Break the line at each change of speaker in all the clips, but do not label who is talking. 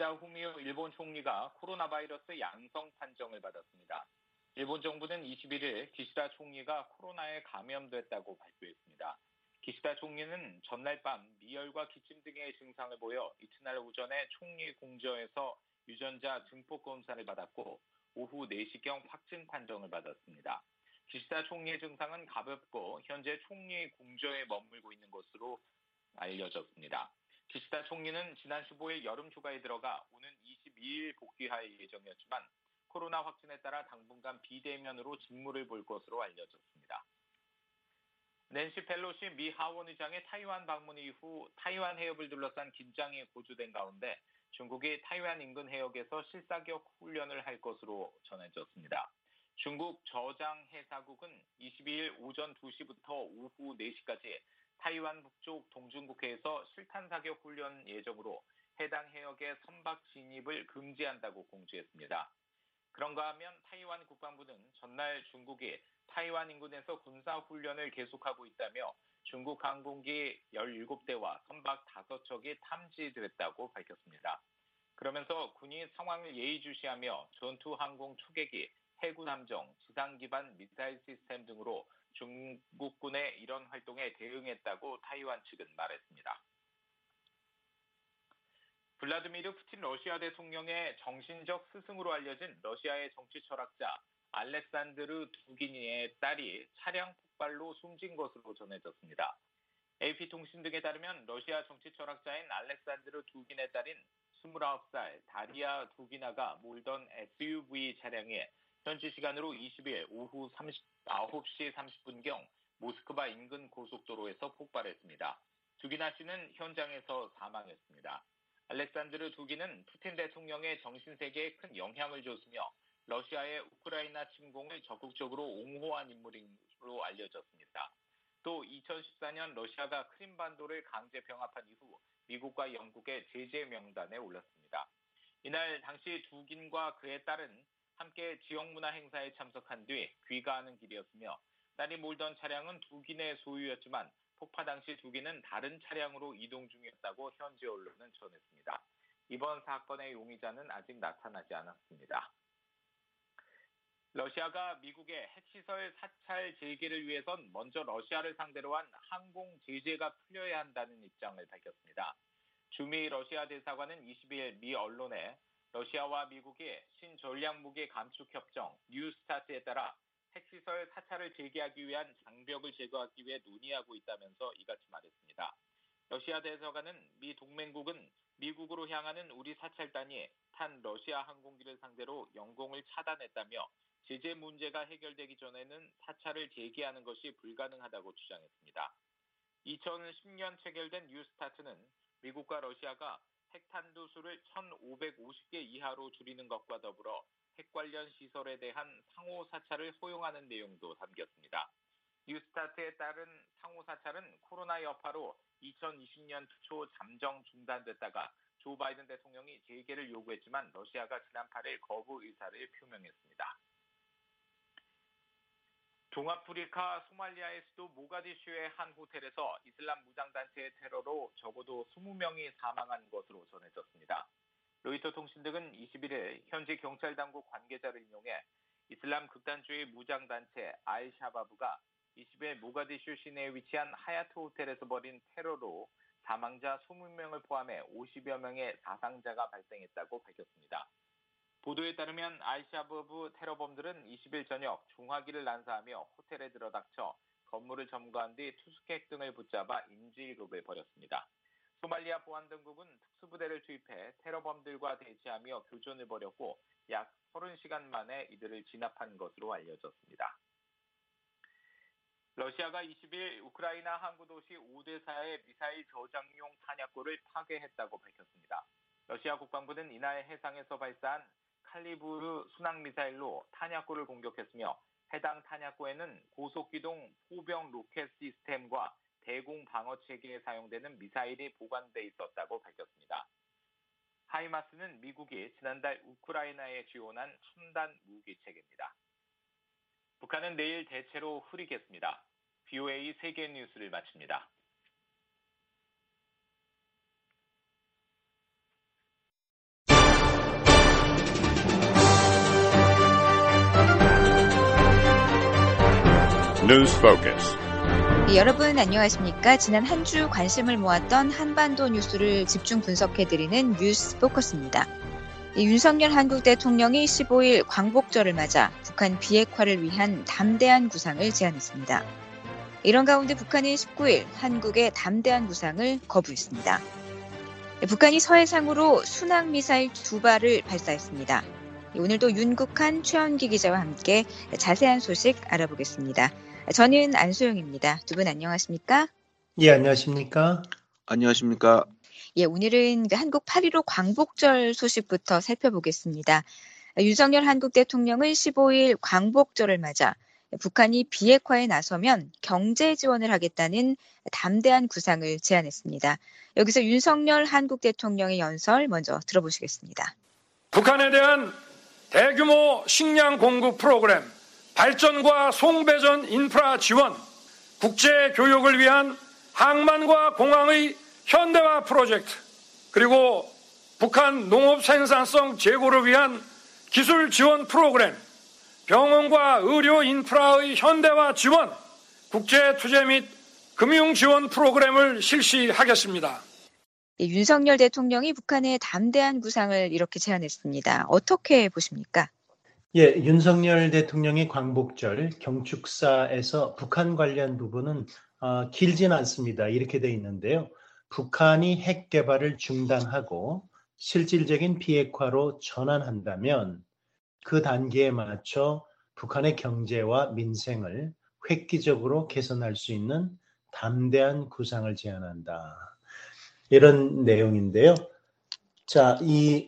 기시다 후미오 일본 총리가 코로나 바이러스 양성 판정을 받았습니다. 일본 정부는 21일 기시다 총리가 코로나에 감염됐다고 발표했습니다. 기시다 총리는 전날 밤 미열과 기침 등의 증상을 보여 이튿날 오전에 총리 공저에서 유전자 증폭 검사를 받았고 오후 4시경 확진 판정을 받았습니다. 기시다 총리의 증상은 가볍고 현재 총리 공저에 머물고 있는 것으로 알려졌습니다. 기시다 총리는 지난 15일 여름 휴가에 들어가 오는 22일 복귀할 예정이었지만 코로나 확진에 따라 당분간 비대면으로 직무를 볼 것으로 알려졌습니다. 낸시 펠로시 미 하원의장의 타이완 방문 이후 타이완 해협을 둘러싼 긴장이 고조된 가운데 중국이 타이완 인근 해역에서 실사격 훈련을 할 것으로 전해졌습니다. 중국 저장해사국은 22일 오전 2시부터 오후 4시까지 타이완 북쪽 동중국해에서 실탄사격 훈련 예정으로 해당 해역의 선박 진입을 금지한다고 공지했습니다. 그런가 하면 타이완 국방부는 전날 중국이 타이완 인근에서 군사훈련을 계속하고 있다며 중국 항공기 17대와 선박 5척이 탐지됐다고 밝혔습니다. 그러면서 군이 상황을 예의주시하며 전투항공 초계기, 해군 함정, 지상 기반 미사일 시스템 등으로 중국군의 이런 활동에 대응했다고 타이완 측은 말했습니다. 블라디미르 푸틴 러시아 대통령의 정신적 스승으로 알려진 러시아의 정치 철학자 알렉산드르 두기니의 딸이 차량 폭발로 숨진 것으로 전해졌습니다. AP통신 등에 따르면 러시아 정치 철학자인 알렉산드르 두긴의 딸인 29살 다리아 두기나가 몰던 SUV 차량이 현지 시간으로 20일 오후 9시 30분경 모스크바 인근 고속도로에서 폭발했습니다. 두기나 씨는 현장에서 사망했습니다. 알렉산드르 두기는 푸틴 대통령의 정신세계에 큰 영향을 줬으며 러시아의 우크라이나 침공을 적극적으로 옹호한 인물로 알려졌습니다. 또 2014년 러시아가 크림반도를 강제 병합한 이후 미국과 영국의 제재 명단에 올랐습니다. 이날 당시 두긴과 그의 딸은 함께 지역문화 행사에 참석한 뒤 귀가하는 길이었으며 딸이 몰던 차량은 두긴의 소유였지만 폭파 당시 두긴은 다른 차량으로 이동 중이었다고 현지 언론은 전했습니다. 이번 사건의 용의자는 아직 나타나지 않았습니다. 러시아가 미국의 핵시설 사찰 재개를 위해선 먼저 러시아를 상대로 한 항공 제재가 풀려야 한다는 입장을 밝혔습니다. 주미 러시아 대사관은 22일 미 언론에 러시아와 미국이 신전략무기 감축협정 뉴스타트에 따라 핵시설 사찰을 재개하기 위한 장벽을 제거하기 위해 논의하고 있다면서 이같이 말했습니다. 러시아 대사관은 미 동맹국은 미국으로 향하는 우리 사찰단이 탄 러시아 항공기를 상대로 영공을 차단했다며 제재 문제가 해결되기 전에는 사찰을 재개하는 것이 불가능하다고 주장했습니다. 2010년 체결된 뉴스타트는 미국과 러시아가 핵탄두수를 1,550개 이하로 줄이는 것과 더불어 핵 관련 시설에 대한 상호 사찰을 허용하는 내용도 담겼습니다. 뉴스타트에 따른 상호 사찰은 코로나 여파로 2020년 초 잠정 중단됐다가 조 바이든 대통령이 재개를 요구했지만 러시아가 지난 8일 거부 의사를 표명했습니다. 동아프리카 소말리아의 수도 모가디슈의 한 호텔에서 이슬람 무장단체의 테러로 적어도 20명이 사망한 것으로 전해졌습니다. 로이터 통신 등은 21일 현지 경찰 당국 관계자를 인용해 이슬람 극단주의 무장단체 알샤바브가 20일 모가디슈 시내에 위치한 하야트 호텔에서 벌인 테러로 사망자 20명을 포함해 50여 명의 사상자가 발생했다고 밝혔습니다. 보도에 따르면 알샤바브 테러범들은 20일 저녁 중화기를 난사하며 호텔에 들어닥쳐 건물을 점거한 뒤 투스객 등을 붙잡아 인질극을 벌였습니다. 소말리아 보안당국은 특수부대를 투입해 테러범들과 대치하며 교전을 벌였고 약 30시간 만에 이들을 진압한 것으로 알려졌습니다. 러시아가 20일 우크라이나 항구 도시 오데사의 미사일 저장용 탄약고를 파괴했다고 밝혔습니다. 러시아 국방부는 이날 해상에서 발사한 칼리브르 순항미사일로 탄약고를 공격했으며 해당 탄약고에는 고속기동 포병 로켓 시스템과 대공 방어 체계에 사용되는 미사일이 보관돼 있었다고 밝혔습니다. 하이마스는 미국이 지난달 우크라이나에 지원한 첨단 무기 체계입니다. 북한은 내일 대체로 흐리겠습니다. BOA 세계 뉴스를 마칩니다.
News Focus.
여러분 안녕하십니까? 지난 한 주 관심을 모았던 한반도 뉴스를 집중 분석해드리는 뉴스 포커스입니다. 윤석열 한국 대통령이 15일 광복절을 맞아 북한 비핵화를 위한 담대한 구상을 제안했습니다. 이런 가운데 북한이 19일 한국의 담대한 구상을 거부했습니다. 북한이 서해상으로 순항미사일 2발을 발사했습니다. 오늘도 윤국한 최원기 기자와 함께 자세한 소식 알아보겠습니다. 저는 안소영입니다. 두 분 안녕하십니까?
예, 안녕하십니까?
안녕하십니까?
예, 오늘은 한국 8.15 광복절 소식부터 살펴보겠습니다. 윤석열 한국 대통령은 15일 광복절을 맞아 북한이 비핵화에 나서면 경제 지원을 하겠다는 담대한 구상을 제안했습니다. 여기서 윤석열 한국 대통령의 연설 먼저 들어보시겠습니다.
북한에 대한 대규모 식량 공급 프로그램, 발전과 송배전 인프라 지원, 국제 교역을 위한 항만과 공항의 현대화 프로젝트, 그리고 북한 농업 생산성 제고를 위한 기술 지원 프로그램, 병원과 의료 인프라의 현대화 지원, 국제 투자 및 금융 지원 프로그램을 실시하겠습니다.
윤석열 대통령이 북한의 담대한 구상을 이렇게 제안했습니다. 어떻게 보십니까?
예, 윤석열 대통령의 광복절 경축사에서 북한 관련 부분은 길진 않습니다. 이렇게 돼 있는데요. 북한이 핵 개발을 중단하고 실질적인 비핵화로 전환한다면 그 단계에 맞춰 북한의 경제와 민생을 획기적으로 개선할 수 있는 담대한 구상을 제안한다. 이런 내용인데요. 자,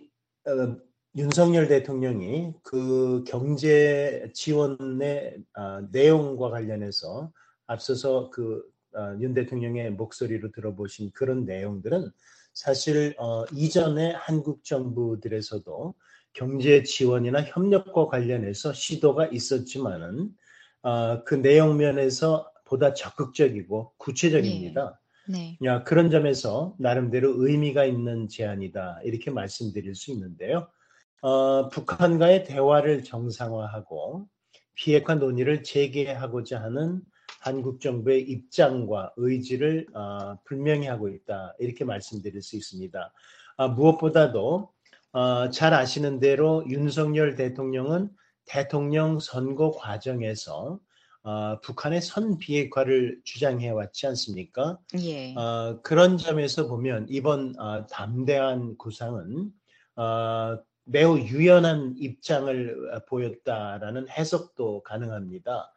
윤석열 대통령이 그 경제 지원의 내용과 관련해서 앞서서 윤 대통령의 목소리로 들어보신 그런 내용들은 사실 이전에 한국 정부들에서도 경제 지원이나 협력과 관련해서 시도가 있었지만은 그 내용 면에서 보다 적극적이고 구체적입니다.
네.
그런 점에서 나름대로 의미가 있는 제안이다 이렇게 말씀드릴 수 있는데요. 북한과의 대화를 정상화하고 비핵화 논의를 재개하고자 하는 한국 정부의 입장과 의지를 분명히 하고 있다 이렇게 말씀드릴 수 있습니다. 무엇보다도 잘 아시는 대로 윤석열 대통령은 대통령 선거 과정에서 북한의 선비핵화를 주장해왔지 않습니까?
예.
그런 점에서 보면 이번 담대한 구상은 매우 유연한 입장을 보였다라는 해석도 가능합니다.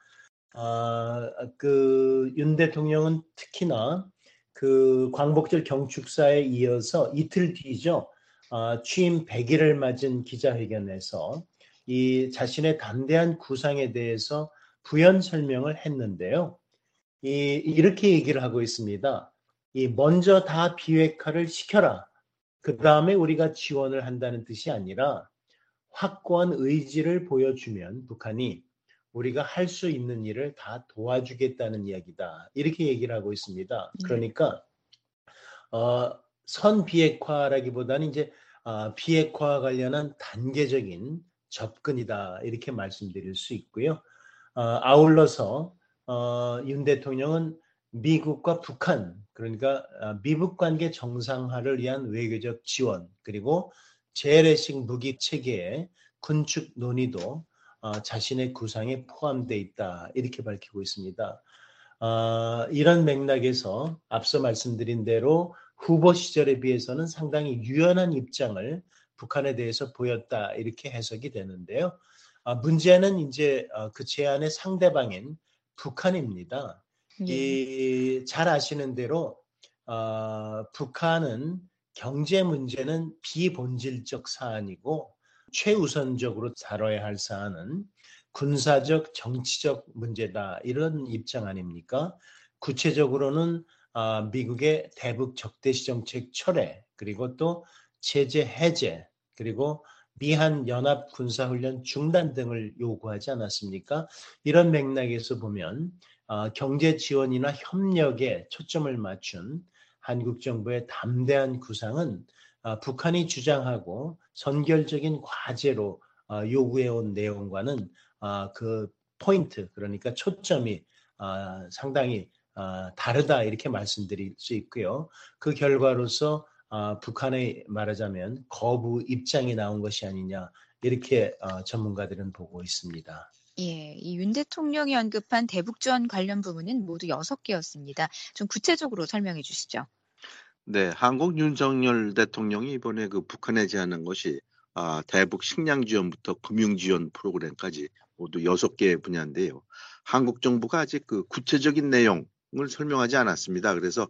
윤 대통령은 특히나 그 광복절 경축사에 이어서 이틀 뒤죠. 취임 100일을 맞은 기자회견에서 이 자신의 담대한 구상에 대해서 부연 설명을 했는데요. 이렇게 얘기를 하고 있습니다. 먼저 다 비핵화를 시켜라. 그 다음에 우리가 지원을 한다는 뜻이 아니라 확고한 의지를 보여주면 북한이 우리가 할 수 있는 일을 다 도와주겠다는 이야기다. 이렇게 얘기를 하고 있습니다. 그러니까 선비핵화라기보다는 이제 비핵화와 관련한 단계적인 접근이다. 이렇게 말씀드릴 수 있고요. 아울러서 윤 대통령은 미국과 북한, 그러니까 미북 관계 정상화를 위한 외교적 지원, 그리고 재래식 무기 체계의 군축 논의도 자신의 구상에 포함되어 있다. 이렇게 밝히고 있습니다. 이런 맥락에서 앞서 말씀드린 대로 후보 시절에 비해서는 상당히 유연한 입장을 북한에 대해서 보였다. 이렇게 해석이 되는데요. 문제는 이제 그 제안의 상대방인 북한입니다.
예.
잘 아시는 대로 북한은 경제 문제는 비본질적 사안이고 최우선적으로 다뤄야 할 사안은 군사적, 정치적 문제다. 이런 입장 아닙니까? 구체적으로는 미국의 대북 적대시 정책 철회, 그리고 또 제재 해제, 그리고 미한 연합 군사훈련 중단 등을 요구하지 않았습니까? 이런 맥락에서 보면 경제 지원이나 협력에 초점을 맞춘 한국 정부의 담대한 구상은 북한이 주장하고 선결적인 과제로 요구해온 내용과는 그 포인트, 그러니까 초점이 상당히 다르다 이렇게 말씀드릴 수 있고요. 그 결과로서 북한의 말하자면 거부 입장이 나온 것이 아니냐 이렇게 전문가들은 보고 있습니다.
예, 이 윤 대통령이 언급한 대북 지원 관련 부분은 모두 6개였습니다. 좀 구체적으로 설명해 주시죠.
네, 한국 윤석열 대통령이 이번에 그 북한에 제안한 것이 대북 식량 지원부터 금융 지원 프로그램까지 모두 6개 분야인데요. 한국 정부가 아직 그 구체적인 내용을 설명하지 않았습니다. 그래서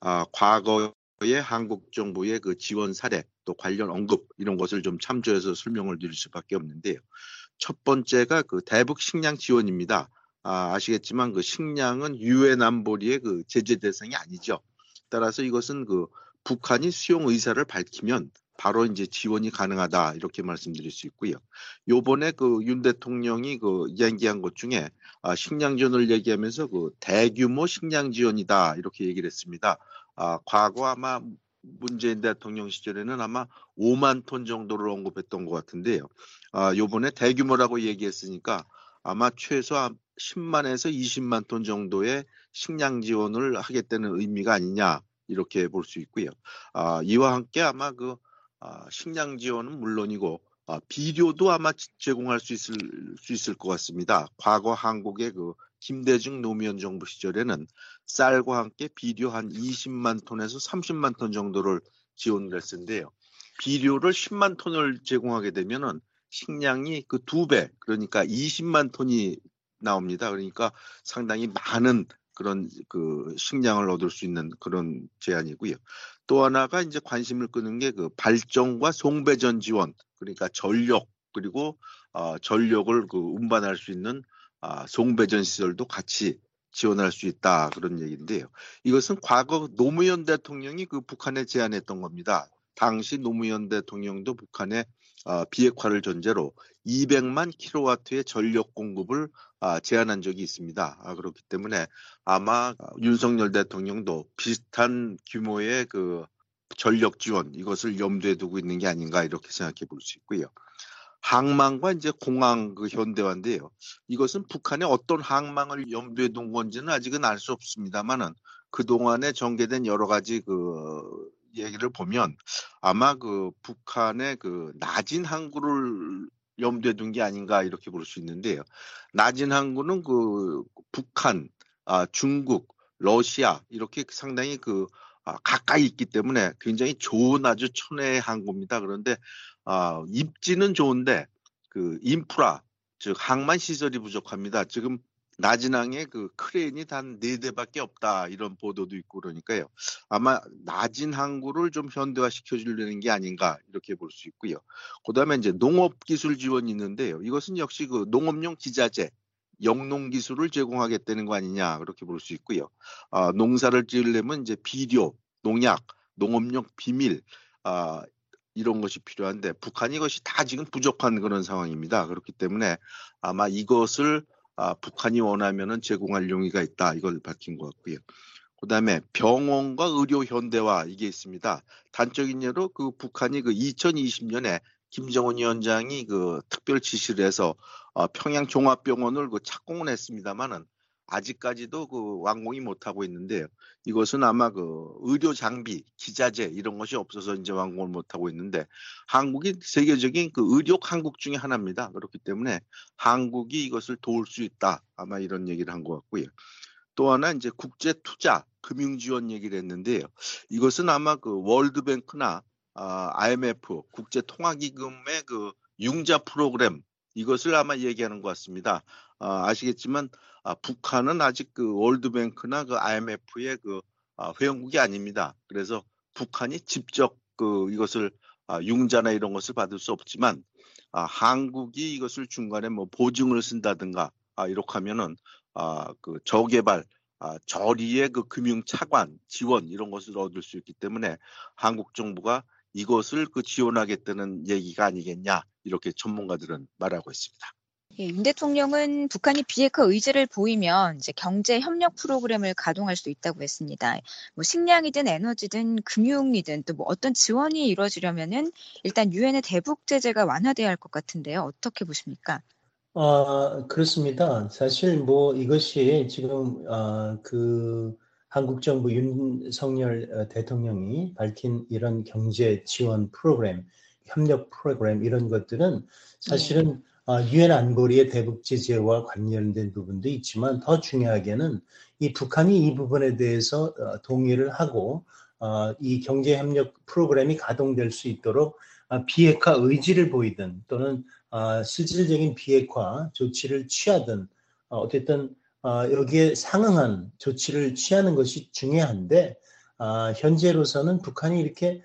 과거에 한국 정부의 그 지원 사례 또 관련 언급 이런 것을 좀 참조해서 설명을 드릴 수밖에 없는데요. 첫 번째가 그 대북 식량 지원입니다. 아시겠지만 그 식량은 유엔 안보리의 그 제재 대상이 아니죠. 따라서 이것은 그 북한이 수용 의사를 밝히면 바로 이제 지원이 가능하다 이렇게 말씀드릴 수 있고요. 요번에 그 윤 대통령이 그 얘기한 것 중에 식량 지원을 얘기하면서 그 대규모 식량 지원이다 이렇게 얘기를 했습니다. 과거 아마 문재인 대통령 시절에는 아마 5만 톤 정도를 언급했던 것 같은데요. 요번에 대규모라고 얘기했으니까 아마 최소 10만에서 20만 톤 정도의 식량 지원을 하겠다는 의미가 아니냐 이렇게 볼 수 있고요. 이와 함께 아마 그 식량 지원은 물론이고 비료도 아마 제공할 수 있을 것 같습니다. 과거 한국의 그 김대중 노무현 정부 시절에는 쌀과 함께 비료 한 20만 톤에서 30만 톤 정도를 지원을 했는데요. 비료를 10만 톤을 제공하게 되면은 식량이 그 2배, 그러니까 20만 톤이 나옵니다. 그러니까 상당히 많은 그런 그 식량을 얻을 수 있는 그런 제안이고요. 또 하나가 이제 관심을 끄는 게 그 발전과 송배전 지원, 그러니까 전력 그리고 전력을 그 운반할 수 있는 송배전 시설도 같이 지원할 수 있다 그런 얘기인데요. 이것은 과거 노무현 대통령이 그 북한에 제안했던 겁니다. 당시 노무현 대통령도 북한에 비핵화를 전제로 200만 킬로와트의 전력 공급을 제안한 적이 있습니다. 그렇기 때문에 아마 윤석열 대통령도 비슷한 규모의 그 전력 지원 이것을 염두에 두고 있는 게 아닌가 이렇게 생각해 볼 수 있고요. 항만과 이제 공항 그 현대화인데요. 이것은 북한의 어떤 항만을 염두에 둔 건지는 아직은 알 수 없습니다만은 그 동안에 전개된 여러 가지 그 얘기를 보면 아마 그 북한의 그 나진 항구를 염두에 둔 게 아닌가 이렇게 볼 수 있는데요. 나진 항구는 그 북한, 중국, 러시아 이렇게 상당히 그 가까이 있기 때문에 굉장히 좋은 아주 천혜의 항구입니다. 그런데 입지는 좋은데 그 인프라 즉 항만 시설이 부족합니다. 지금 나진항에 그 크레인이 단 4대밖에 없다 이런 보도도 있고 그러니까요. 아마 나진 항구를 좀 현대화 시켜주려는 게 아닌가 이렇게 볼 수 있고요. 그다음에 이제 농업기술 지원이 있는데요. 이것은 역시 그 농업용 기자재, 영농기술을 제공하겠다는 거 아니냐 그렇게 볼 수 있고요. 농사를 지으려면 이제 비료, 농약, 농업용 비밀 이런 것이 필요한데 북한이 이것이 다 지금 부족한 그런 상황입니다. 그렇기 때문에 아마 이것을 북한이 원하면은 제공할 용의가 있다. 이걸 밝힌 것 같고요. 그다음에 병원과 의료 현대화 이게 있습니다. 단적인 예로 그 북한이 그 2020년에 김정은 위원장이 그 특별 지시를 해서 평양 종합병원을 그 착공을 했습니다만은 아직까지도 그 완공이 못하고 있는데요. 이것은 아마 그 의료 장비, 기자재 이런 것이 없어서 이제 완공을 못하고 있는데 한국이 세계적인 그 의료 강국 중에 하나입니다. 그렇기 때문에 한국이 이것을 도울 수 있다. 아마 이런 얘기를 한 것 같고요. 또 하나 이제 국제 투자, 금융 지원 얘기를 했는데요. 이것은 아마 그 월드뱅크나 IMF, 국제통화기금의 그 융자 프로그램 이것을 아마 얘기하는 것 같습니다. 아시겠지만 북한은 아직 그 월드뱅크나 그 IMF의 그 회원국이 아닙니다. 그래서 북한이 직접 그 이것을 융자나 이런 것을 받을 수 없지만 한국이 이것을 중간에 뭐 보증을 쓴다든가 이렇게 하면은 그 저개발 저리의 그 금융 차관 지원 이런 것을 얻을 수 있기 때문에 한국 정부가 이것을 그 지원하겠다는 얘기가 아니겠냐 이렇게 전문가들은 말하고 있습니다.
예, 윤 대통령은 북한이 비핵화 의지를 보이면 이제 경제 협력 프로그램을 가동할 수 있다고 했습니다. 뭐 식량이든 에너지든 금융이든 또 뭐 어떤 지원이 이루어지려면은 일단 유엔의 대북 제재가 완화돼야 할 것 같은데요. 어떻게 보십니까?
그렇습니다. 사실 뭐 이것이 지금 그 한국 정부 윤석열 대통령이 밝힌 이런 경제 지원 프로그램, 협력 프로그램 이런 것들은 사실은 유엔 안보리의 대북 제재와 관련된 부분도 있지만 더 중요하게는 이 북한이 이 부분에 대해서 동의를 하고 이 경제 협력 프로그램이 가동될 수 있도록 비핵화 의지를 보이든 또는 실질적인 비핵화 조치를 취하든 어쨌든 여기에 상응한 조치를 취하는 것이 중요한데 현재로서는 북한이 이렇게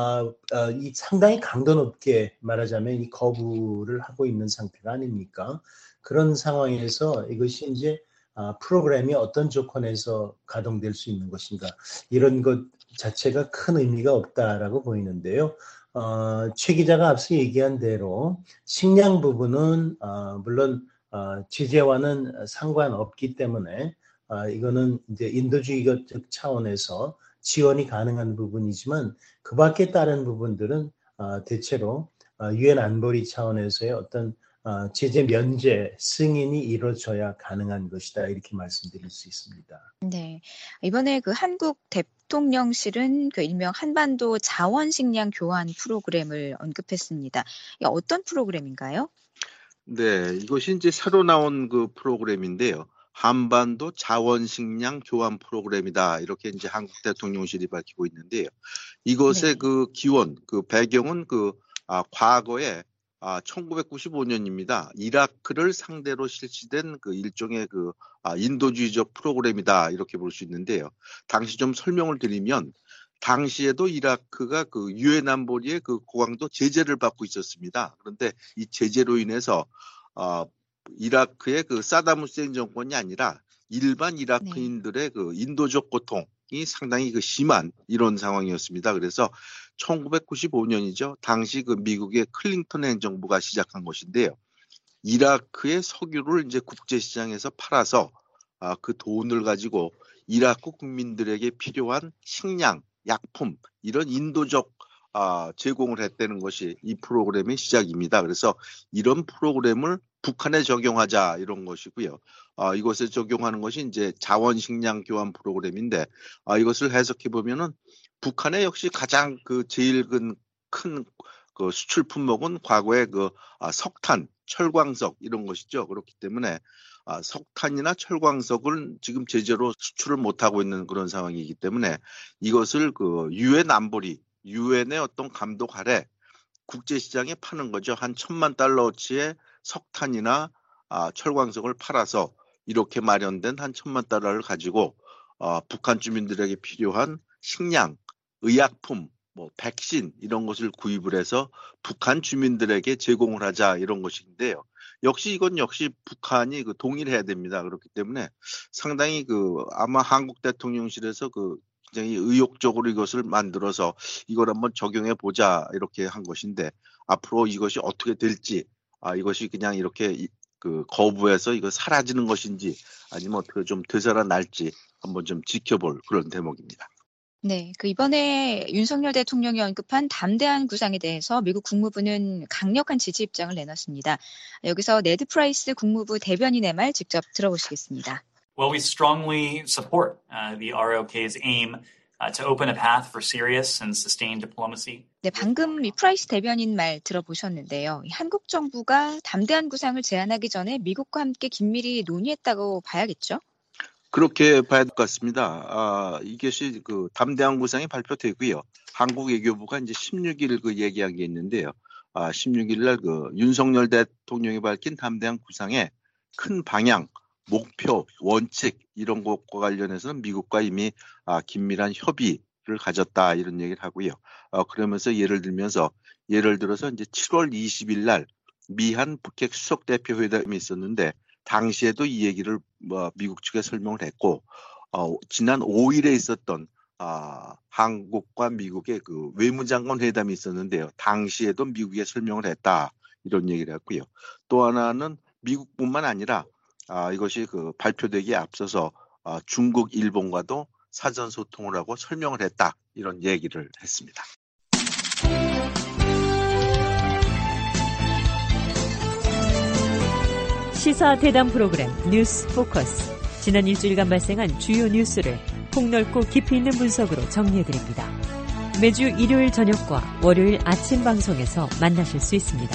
이 상당히 강도 높게 말하자면 이 거부를 하고 있는 상태가 아닙니까? 그런 상황에서 이것이 이제 프로그램이 어떤 조건에서 가동될 수 있는 것인가 이런 것 자체가 큰 의미가 없다라고 보이는데요. 최 기자가 앞서 얘기한 대로 식량 부분은 물론 제재와는 상관없기 때문에 이거는 이제 인도주의적 차원에서 지원이 가능한 부분이지만 그 밖에 다른 부분들은 대체로 유엔 안보리 차원에서의 어떤 제재 면제 승인이 이루어져야 가능한 것이다 이렇게 말씀드릴 수 있습니다.
네, 이번에 그 한국 대통령실은 그 일명 한반도 자원식량 교환 프로그램을 언급했습니다. 이게 어떤 프로그램인가요?
네, 이것이 이제 새로 나온 그 프로그램인데요. 한반도 자원식량 교환 프로그램이다. 이렇게 이제 한국 대통령실이 밝히고 있는데요. 이것의 그 기원, 그 배경은 과거에 1995년입니다. 이라크를 상대로 실시된 그 일종의 인도주의적 프로그램이다. 이렇게 볼 수 있는데요. 당시 좀 설명을 드리면 당시에도 이라크가 그 유엔 안보리의 그 고강도 제재를 받고 있었습니다. 그런데 이 제재로 인해서 이라크의 그 사담 후세인 정권이 아니라 일반 이라크인들의 그 인도적 고통이 상당히 심한 이런 상황이었습니다. 그래서 1995년이죠. 당시 그 미국의 클린턴 행정부가 시작한 것인데요. 이라크의 석유를 이제 국제시장에서 팔아서 그 돈을 가지고 이라크 국민들에게 필요한 식량, 약품 이런 인도적 제공을 했다는 것이 이 프로그램의 시작입니다. 그래서 이런 프로그램을 북한에 적용하자 이런 것이고요. 이것에 적용하는 것이 이제 자원식량 교환 프로그램인데 이것을 해석해 보면은 북한의 역시 가장 제일 큰 그 수출 품목은 과거에 석탄, 철광석 이런 것이죠. 그렇기 때문에 석탄이나 철광석을 지금 제재로 수출을 못하고 있는 그런 상황이기 때문에 이것을 유엔 안보리, 유엔의 어떤 감독 아래 국제시장에 파는 거죠. 한 $10,000,000어치의 석탄이나 철광석을 팔아서 이렇게 마련된 한 $10,000,000를 가지고 북한 주민들에게 필요한 식량, 의약품, 백신 이런 것을 구입을 해서 북한 주민들에게 제공을 하자 이런 것인데요. 이건 역시 북한이 동의를 해야 됩니다. 그렇기 때문에 상당히 아마 한국 대통령실에서 굉장히 의욕적으로 이것을 만들어서 이걸 한번 적용해 보자 이렇게 한 것인데 앞으로 이것이 어떻게 될지 이것이 그냥 이렇게 거부해서 이거 사라지는 것인지 아니면 어떻게 좀 되살아날지 한번 좀 지켜볼 그런 대목입니다.
네, 이번에 윤석열 대통령이 언급한 담대한 구상에 대해서 미국 국무부는 강력한 지지 입장을 내놨습니다. 여기서 네드 프라이스 국무부 대변인의 말 직접 들어보시겠습니다.
Well, we strongly support the ROK's aim to open a path for serious and sustained diplomacy.
네, 방금 이 프라이스 대변인 말 들어보셨는데요. 한국 정부가 담대한 구상을 제안하기 전에 미국과 함께 긴밀히 논의했다고 봐야겠죠?
그렇게 봐야 될 것 같습니다. 이것이 담대한 구상이 발표되고요. 한국 외교부가 이제 16일 얘기한 게 있는데요. 16일 날 윤석열 대통령이 밝힌 담대한 구상의 큰 방향, 목표, 원칙 이런 것과 관련해서는 미국과 이미 긴밀한 협의를 가졌다 이런 얘기를 하고요. 그러면서 예를 들어서 이제 7월 20일 날 미한 북핵 수석 대표 회담이 있었는데 당시에도 이 얘기를 미국 측에 설명을 했고 지난 5일에 있었던 한국과 미국의 외무장관 회담이 있었는데요. 당시에도 미국에 설명을 했다 이런 얘기를 했고요. 또 하나는 미국뿐만 아니라 이것이 발표되기에 앞서서 중국, 일본과도 사전 소통을 하고 설명을 했다 이런 얘기를 했습니다.
시사 대담 프로그램 뉴스 포커스. 지난 일주일간 발생한 주요 뉴스를 폭넓고 깊이 있는 분석으로 정리해드립니다. 매주 일요일 저녁과 월요일 아침 방송에서 만나실 수 있습니다.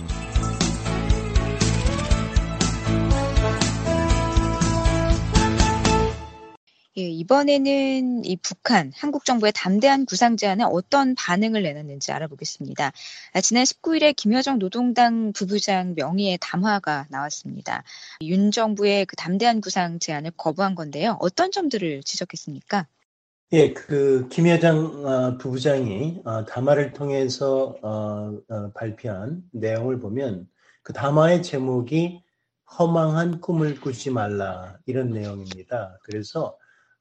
예, 이번에는 이 북한, 한국 정부의 담대한 구상 제안에 어떤 반응을 내놨는지 알아보겠습니다. 지난 19일에 김여정 노동당 부부장 명의의 담화가 나왔습니다. 윤 정부의 그 담대한 구상 제안을 거부한 건데요. 어떤 점들을 지적했습니까?
예, 김여정 부부장이 담화를 통해서 발표한 내용을 보면 그 담화의 제목이 허망한 꿈을 꾸지 말라 이런 내용입니다. 그래서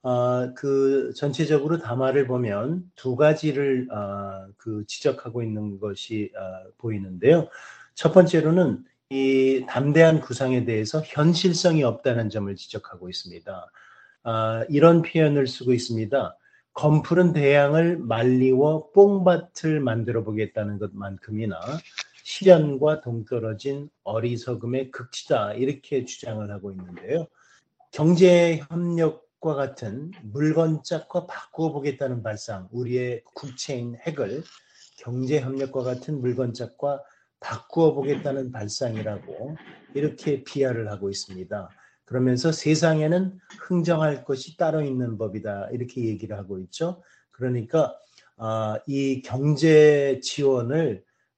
전체적으로 담화를 보면 두 가지를 지적하고 있는 것이 보이는데요. 첫 번째로는 이 담대한 구상에 대해서 현실성이 없다는 점을 지적하고 있습니다. 이런 표현을 쓰고 있습니다. 검푸른 대양을 말리워 뽕밭을 만들어 보겠다는 것만큼이나 실현과 동떨어진 어리석음의 극치다 이렇게 주장을 하고 있는데요. 경제협력과 같은 물건짝과 바꾸어 보겠다는 발상, 우리의 국채인 핵을 경제협력과 같은 물건짝과 바꾸어 보겠다는 발상이라고 이렇게 비하를 하고 있습니다. 그러면서 세상에는 흥정할 것이 따로 있는 법이다 이렇게 얘기를 하고 있죠. 그러니까 이 경제 지원을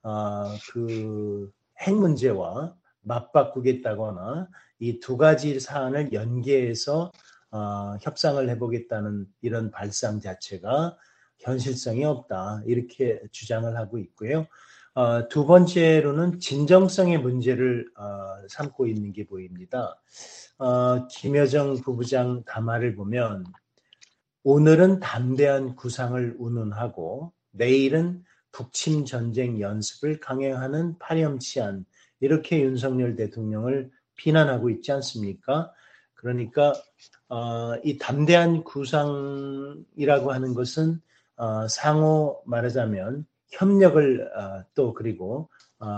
핵 문제와 맞바꾸겠다거나 이 두 가지 사안을 연계해서 협상을 해보겠다는 이런 발상 자체가 현실성이 없다 이렇게 주장을 하고 있고요. 두 번째로는 진정성의 문제를 삼고 있는 게 보입니다. 김여정 부부장 담화를 보면 오늘은 담대한 구상을 운운하고 내일은 북침 전쟁 연습을 강행하는 파렴치한 이렇게 윤석열 대통령을 비난하고 있지 않습니까? 그러니까 이 담대한 구상이라고 하는 것은 상호 말하자면 협력을 또 그리고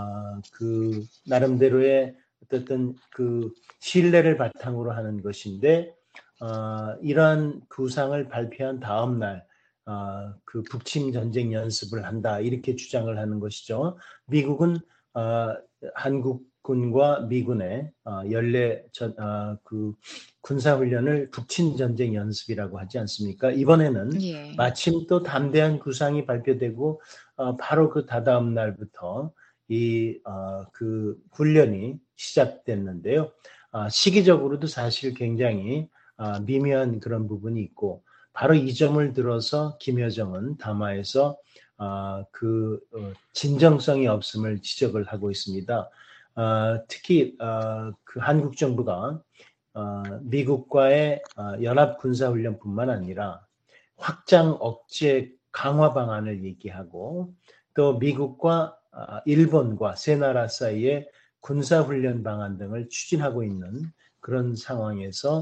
나름대로의 어떤 신뢰를 바탕으로 하는 것인데 이러한 구상을 발표한 다음 날 북침 전쟁 연습을 한다 이렇게 주장을 하는 것이죠. 미국은 한국군과 미군의 연례 군사훈련을 북침 전쟁 연습이라고 하지 않습니까? 이번에는
예.
마침 또 담대한 구상이 발표되고 바로 그 다다음 날부터 이 훈련이 시작됐는데요. 시기적으로도 사실 굉장히 미묘한 그런 부분이 있고 바로 이 점을 들어서 김여정은 담화에서 진정성이 없음을 지적을 하고 있습니다. 특히 한국 정부가 미국과의 연합 군사훈련뿐만 아니라 확장 억제 강화 방안을 얘기하고 또 미국과 일본과 세 나라 사이에 군사훈련 방안 등을 추진하고 있는 그런 상황에서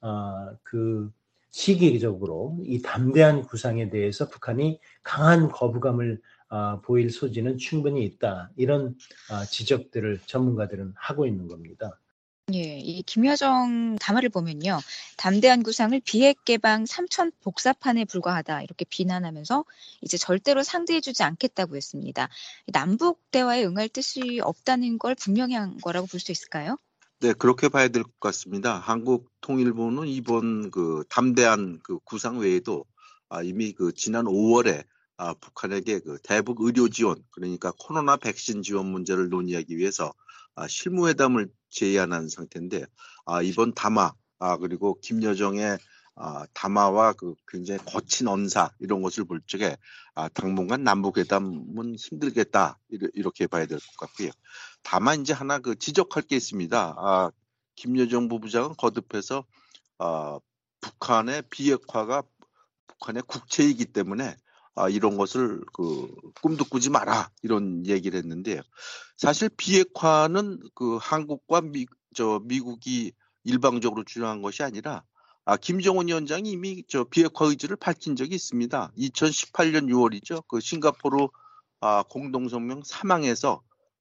시기적으로 이 담대한 구상에 대해서 북한이 강한 거부감을 보일 소지는 충분히 있다. 이런 지적들을 전문가들은 하고 있는 겁니다.
예, 이 김여정 담화를 보면요. 담대한 구상을 비핵 개방 삼천 복사판에 불과하다 이렇게 비난하면서 이제 절대로 상대해주지 않겠다고 했습니다. 남북 대화에 응할 뜻이 없다는 걸 분명히 한 거라고 볼 수 있을까요?
네, 그렇게 봐야 될 것 같습니다. 한국통일부는 이번 담대한 구상 외에도 이미 지난 5월에 북한에게 대북 의료 지원, 그러니까 코로나 백신 지원 문제를 논의하기 위해서 실무회담을 제의한 상태인데 이번 담화 그리고 김여정의 담화와 굉장히 거친 언사 이런 것을 볼 적에 당분간 남북회담은 힘들겠다 이렇게 봐야 될 것 같고요. 다만 이제 하나 지적할 게 있습니다. 김여정 부부장은 거듭해서 북한의 비핵화가 북한의 국채이기 때문에 이런 것을 꿈도 꾸지 마라 이런 얘기를 했는데요. 사실 비핵화는 한국과 미국이 일방적으로 주장한 것이 아니라 김정은 위원장이 이미 비핵화 의지를 밝힌 적이 있습니다. 2018년 6월이죠. 싱가포르 공동성명 3항에서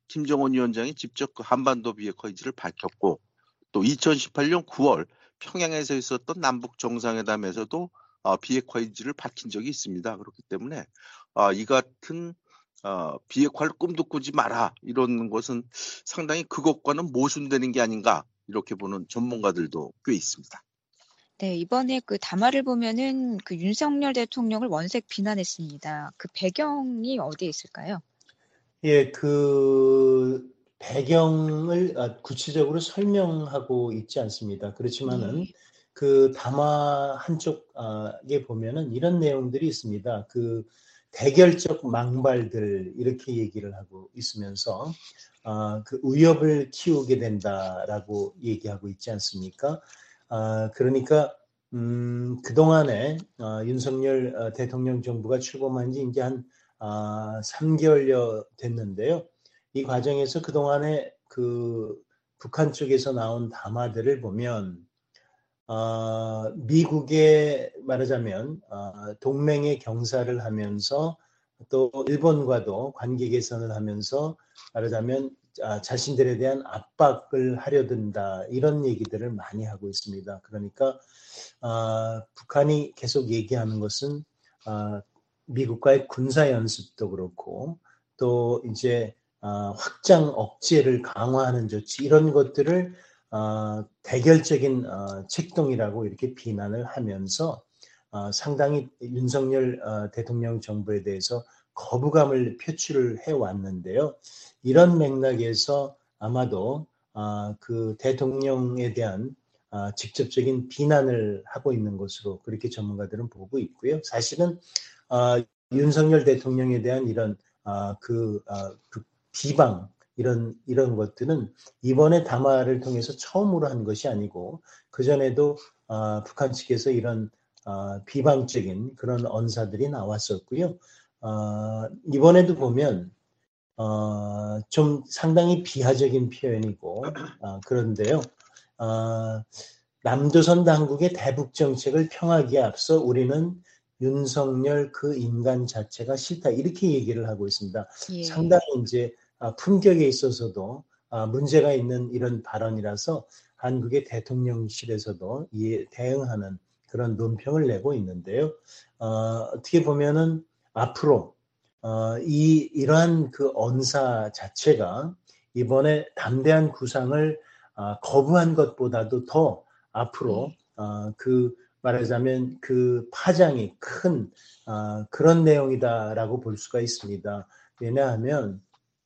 김정은 위원장이 직접 그 한반도 비핵화 의지를 밝혔고 또 2018년 9월 평양에서 있었던 남북 정상회담에서도 비핵화 의지를 밝힌 적이 있습니다. 그렇기 때문에 이 같은 비핵화를 꿈도 꾸지 마라 이런 것은 상당히 그것과는 모순되는 게 아닌가 이렇게 보는 전문가들도 꽤 있습니다.
네, 이번에 그 담화를 보면은 그 윤석열 대통령을 원색 비난했습니다. 그 배경이 어디에 있을까요?
예, 그 배경을 구체적으로 설명하고 있지 않습니다. 그렇지만은
예.
그 담화 한쪽에 보면은 이런 내용들이 있습니다. 그 대결적 망발들 이렇게 얘기를 하고 있으면서 그 위협을 키우게 된다라고 얘기하고 있지 않습니까? 그러니까 그동안에 윤석열 대통령 정부가 출범한 지 이제 한 3개월여 됐는데요. 이 과정에서 그동안에 그 북한 쪽에서 나온 담화들을 보면 미국에 말하자면 동맹의 경사를 하면서 또 일본과도 관계 개선을 하면서 말하자면 자신들에 대한 압박을 하려 든다 이런 얘기들을 많이 하고 있습니다. 그러니까 북한이 계속 얘기하는 것은 미국과의 군사 연습도 그렇고 또 이제 확장 억제를 강화하는 조치 이런 것들을 대결적인 책동이라고 이렇게 비난을 하면서 상당히 윤석열 대통령 정부에 대해서 거부감을 표출을 해왔는데요. 이런 맥락에서 아마도 그 대통령에 대한 직접적인 비난을 하고 있는 것으로 그렇게 전문가들은 보고 있고요. 사실은 윤석열 대통령에 대한 이런 그 비방 이런 것들은 이번에 담화를 통해서 처음으로 한 것이 아니고 그전에도 북한 측에서 이런 비방적인 그런 언사들이 나왔었고요. 이번에도 보면 좀 상당히 비하적인 표현이고 그런데요. 남조선 당국의 대북 정책을 평하기에 앞서 우리는 윤석열 그 인간 자체가 싫다 이렇게 얘기를 하고 있습니다.
예.
상당히 이제 품격에 있어서도 문제가 있는 이런 발언이라서 한국의 대통령실에서도 이에 대응하는 그런 논평을 내고 있는데요. 어떻게 보면은 앞으로 이러한 그 언사 자체가 이번에 담대한 구상을 거부한 것보다도 더 앞으로 그 말하자면 그 파장이 큰 그런 내용이다라고 볼 수가 있습니다. 왜냐하면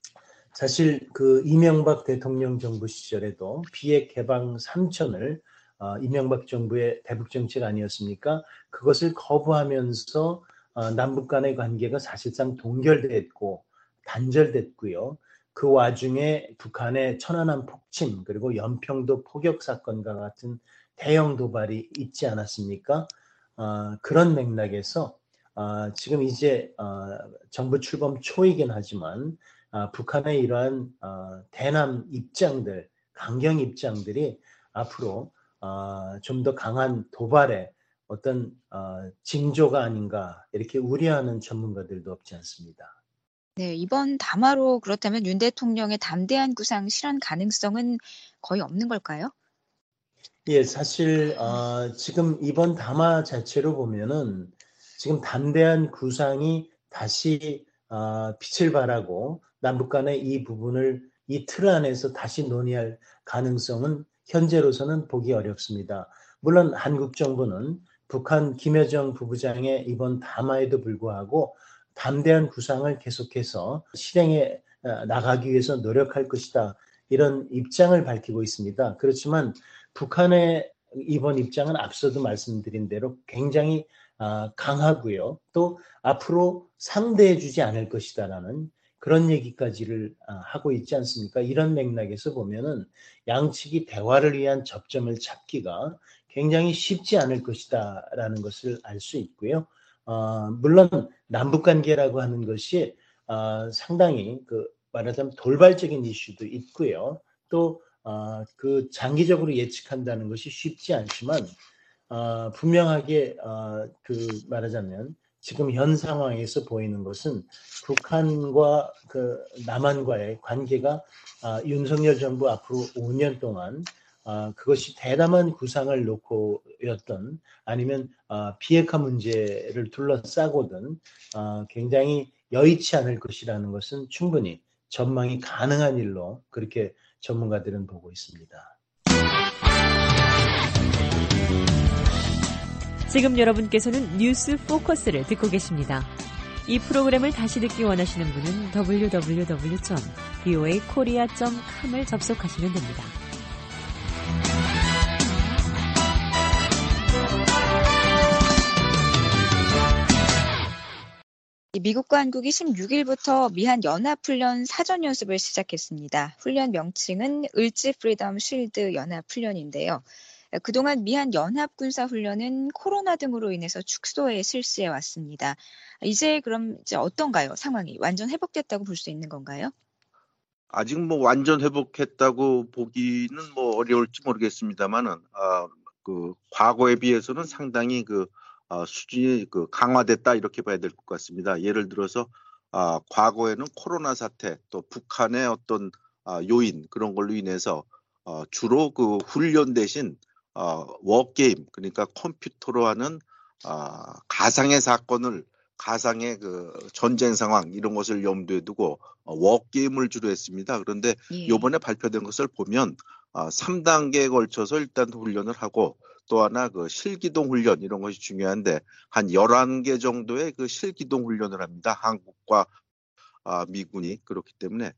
사실 그 이명박 대통령 정부 시절에도 비핵 개방 3천을 이명박 정부의 대북 정책 아니었습니까? 그것을 거부하면서 남북 간의 관계가 사실상 동결됐고 단절됐고요. 그 와중에 북한의 천안함 폭침 그리고 연평도 포격 사건과 같은 대형 도발이 있지 않았습니까? 그런 맥락에서 지금 이제 정부 출범 초이긴 하지만 북한의 이러한 대남 입장들, 강경 입장들이 앞으로 좀 더 강한 도발의 어떤 징조가 아닌가 이렇게 우려하는 전문가들도 없지 않습니다.
네, 이번 담화로 그렇다면 윤 대통령의 담대한 구상 실현 가능성은 거의 없는 걸까요?
예, 사실 지금 이번 담화 자체로 보면은 지금 담대한 구상이 다시 빛을 발하고 남북 간의 이 부분을 이 틀 안에서 다시 논의할 가능성은 현재로서는 보기 어렵습니다. 물론 한국 정부는 북한 김여정 부부장의 이번 담화에도 불구하고 담대한 구상을 계속해서 실행해 나가기 위해서 노력할 것이다. 이런 입장을 밝히고 있습니다. 그렇지만 북한의 이번 입장은 앞서도 말씀드린 대로 굉장히 강하고요. 또 앞으로 상대해 주지 않을 것이다라는 그런 얘기까지를 하고 있지 않습니까? 이런 맥락에서 보면은 양측이 대화를 위한 접점을 찾기가 굉장히 쉽지 않을 것이다라는 것을 알 수 있고요. 물론 남북 관계라고 하는 것이 상당히 그 말하자면 돌발적인 이슈도 있고요. 또 그 장기적으로 예측한다는 것이 쉽지 않지만 분명하게 그 말하자면 지금 현 상황에서 보이는 것은 북한과 그 남한과의 관계가 윤석열 정부 앞으로 5년 동안 그것이 대담한 구상을 놓고였던 아니면 비핵화 문제를 둘러싸고든 굉장히 여의치 않을 것이라는 것은 충분히 전망이 가능한 일로 그렇게 전문가들은 보고 있습니다.
지금 여러분께서는 뉴스 포커스를 듣고 계십니다. 이 프로그램을 다시 듣기 원하시는 분은 www.voakorea.com을 접속하시면 됩니다.
미국과 한국이 16일부터 미한 연합훈련 사전연습을 시작했습니다. 훈련 명칭은 을지 프리덤 쉴드 연합훈련인데요. 그동안 미한 연합군사훈련은 코로나 등으로 인해서 축소해 실시해 왔습니다. 그럼 어떤가요? 상황이 완전 회복됐다고 볼 수 있는 건가요?
아직 완전 회복했다고 보기는 어려울지 모르겠습니다만은 그 과거에 비해서는 상당히 수준이 강화됐다 이렇게 봐야 될 것 같습니다. 예를 들어서 과거에는 코로나 사태 또 북한의 어떤 요인 그런 걸로 인해서 주로 그 훈련 대신 워게임 그러니까 컴퓨터로 하는 가상의 사건을 가상의 그 전쟁 상황 이런 것을 염두에 두고 워게임을 주로 했습니다. 그런데 이번에 발표된 것을 보면 3단계에 걸쳐서 일단 훈련을 하고 또 하나 그 실기동 훈련 이런 것이 중요한데 한 11개 정도의 그 실기동 훈련을 합니다. 한국과 미군이 그렇기 때문에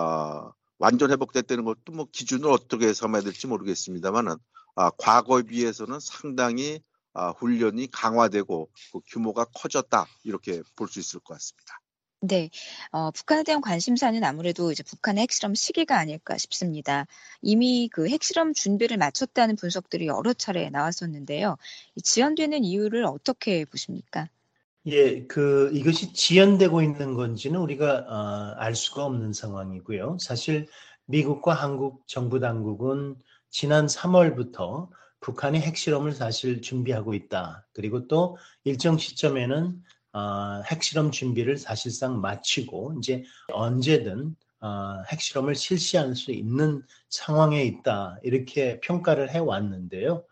완전 회복됐다는 것도 기준을 어떻게 삼아야 될지 모르겠습니다만은 과거에 비해서는 상당히 훈련이 강화되고 그 규모가 커졌다 이렇게 볼 수 있을 것 같습니다.
네, 북한에 대한 관심사는 아무래도 이제 북한의 핵실험 시기가 아닐까 싶습니다. 이미 그 핵실험 준비를 마쳤다는 분석들이 여러 차례 나왔었는데요. 지연되는 이유를 어떻게 보십니까?
예, 이것이 지연되고 있는 건지는 우리가 알 수가 없는 상황이고요. 사실 미국과 한국 정부 당국은 지난 3월부터 북한의 핵실험을 사실 준비하고 있다. 그리고 또 일정 시점에는 핵실험 준비를 사실상 마치고 이제 언제든 핵실험을 실시할 수 있는 상황에 있다. 이렇게 평가를 해왔는데요.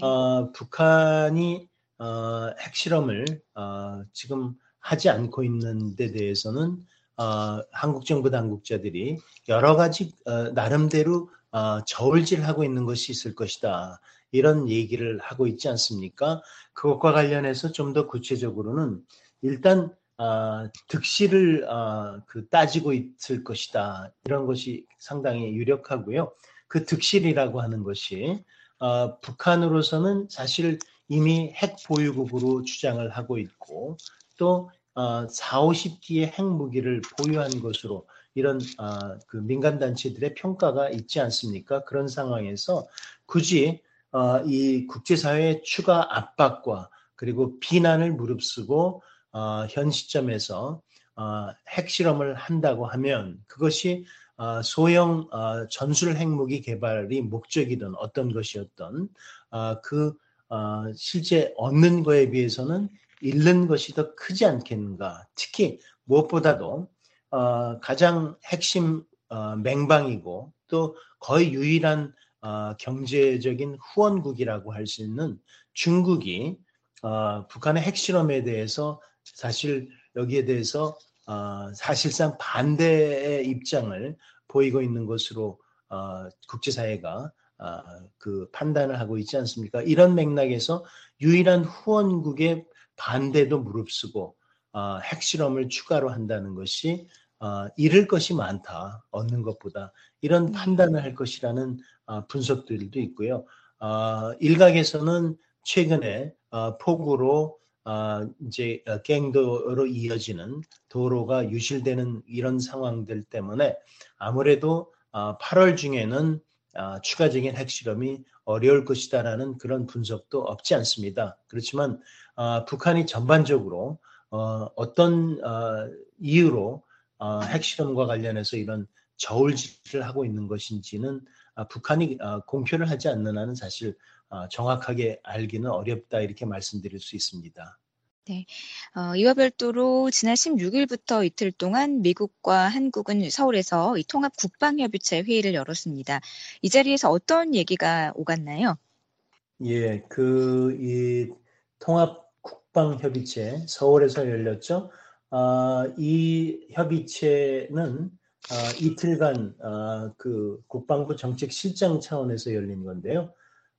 북한이 핵실험을 지금 하지 않고 있는 데 대해서는 한국 정부 당국자들이 여러 가지 나름대로 저울질하고 있는 것이 있을 것이다. 이런 얘기를 하고 있지 않습니까? 그것과 관련해서 좀 더 구체적으로는 일단 득실을 따지고 있을 것이다. 이런 것이 상당히 유력하고요. 그 득실이라고 하는 것이 북한으로서는 사실 이미 핵 보유국으로 주장을 하고 있고 또 40~50기의 핵무기를 보유한 것으로 이런 그 민간단체들의 평가가 있지 않습니까? 그런 상황에서 굳이 이 국제사회의 추가 압박과 그리고 비난을 무릅쓰고 현 시점에서 핵실험을 한다고 하면 그것이 소형 전술 핵무기 개발이 목적이든 어떤 것이었던 실제 얻는 거에 비해서는 잃는 것이 더 크지 않겠는가. 특히 무엇보다도 가장 핵심 맹방이고 또 거의 유일한 경제적인 후원국이라고 할 수 있는 중국이 북한의 핵실험에 대해서 사실 여기에 대해서 사실상 반대의 입장을 보이고 있는 것으로 국제사회가 그 판단을 하고 있지 않습니까? 이런 맥락에서 유일한 후원국의 반대도 무릅쓰고 핵실험을 추가로 한다는 것이 잃을 것이 많다, 얻는 것보다 이런 판단을 할 것이라는 분석들도 있고요. 일각에서는 최근에 폭우로 이제 갱도로 이어지는 도로가 유실되는 이런 상황들 때문에 아무래도 8월 중에는 추가적인 핵실험이 어려울 것이다라는 그런 분석도 없지 않습니다. 그렇지만 북한이 전반적으로 어떤 이유로 핵실험과 관련해서 이런 저울질을 하고 있는 것인지는 북한이 공표를 하지 않는 한은 사실 정확하게 알기는 어렵다 이렇게 말씀드릴 수 있습니다.
이와 별도로 지난 16일부터 이틀 동안 미국과 한국은 서울에서 이 통합 국방협의체 회의를 열었습니다. 이 자리에서 어떤 얘기가 오갔나요?
예, 이 통합 국방협의체 서울에서 열렸죠. 이 협의체는 이틀간 그 국방부 정책실장 차원에서 열린 건데요.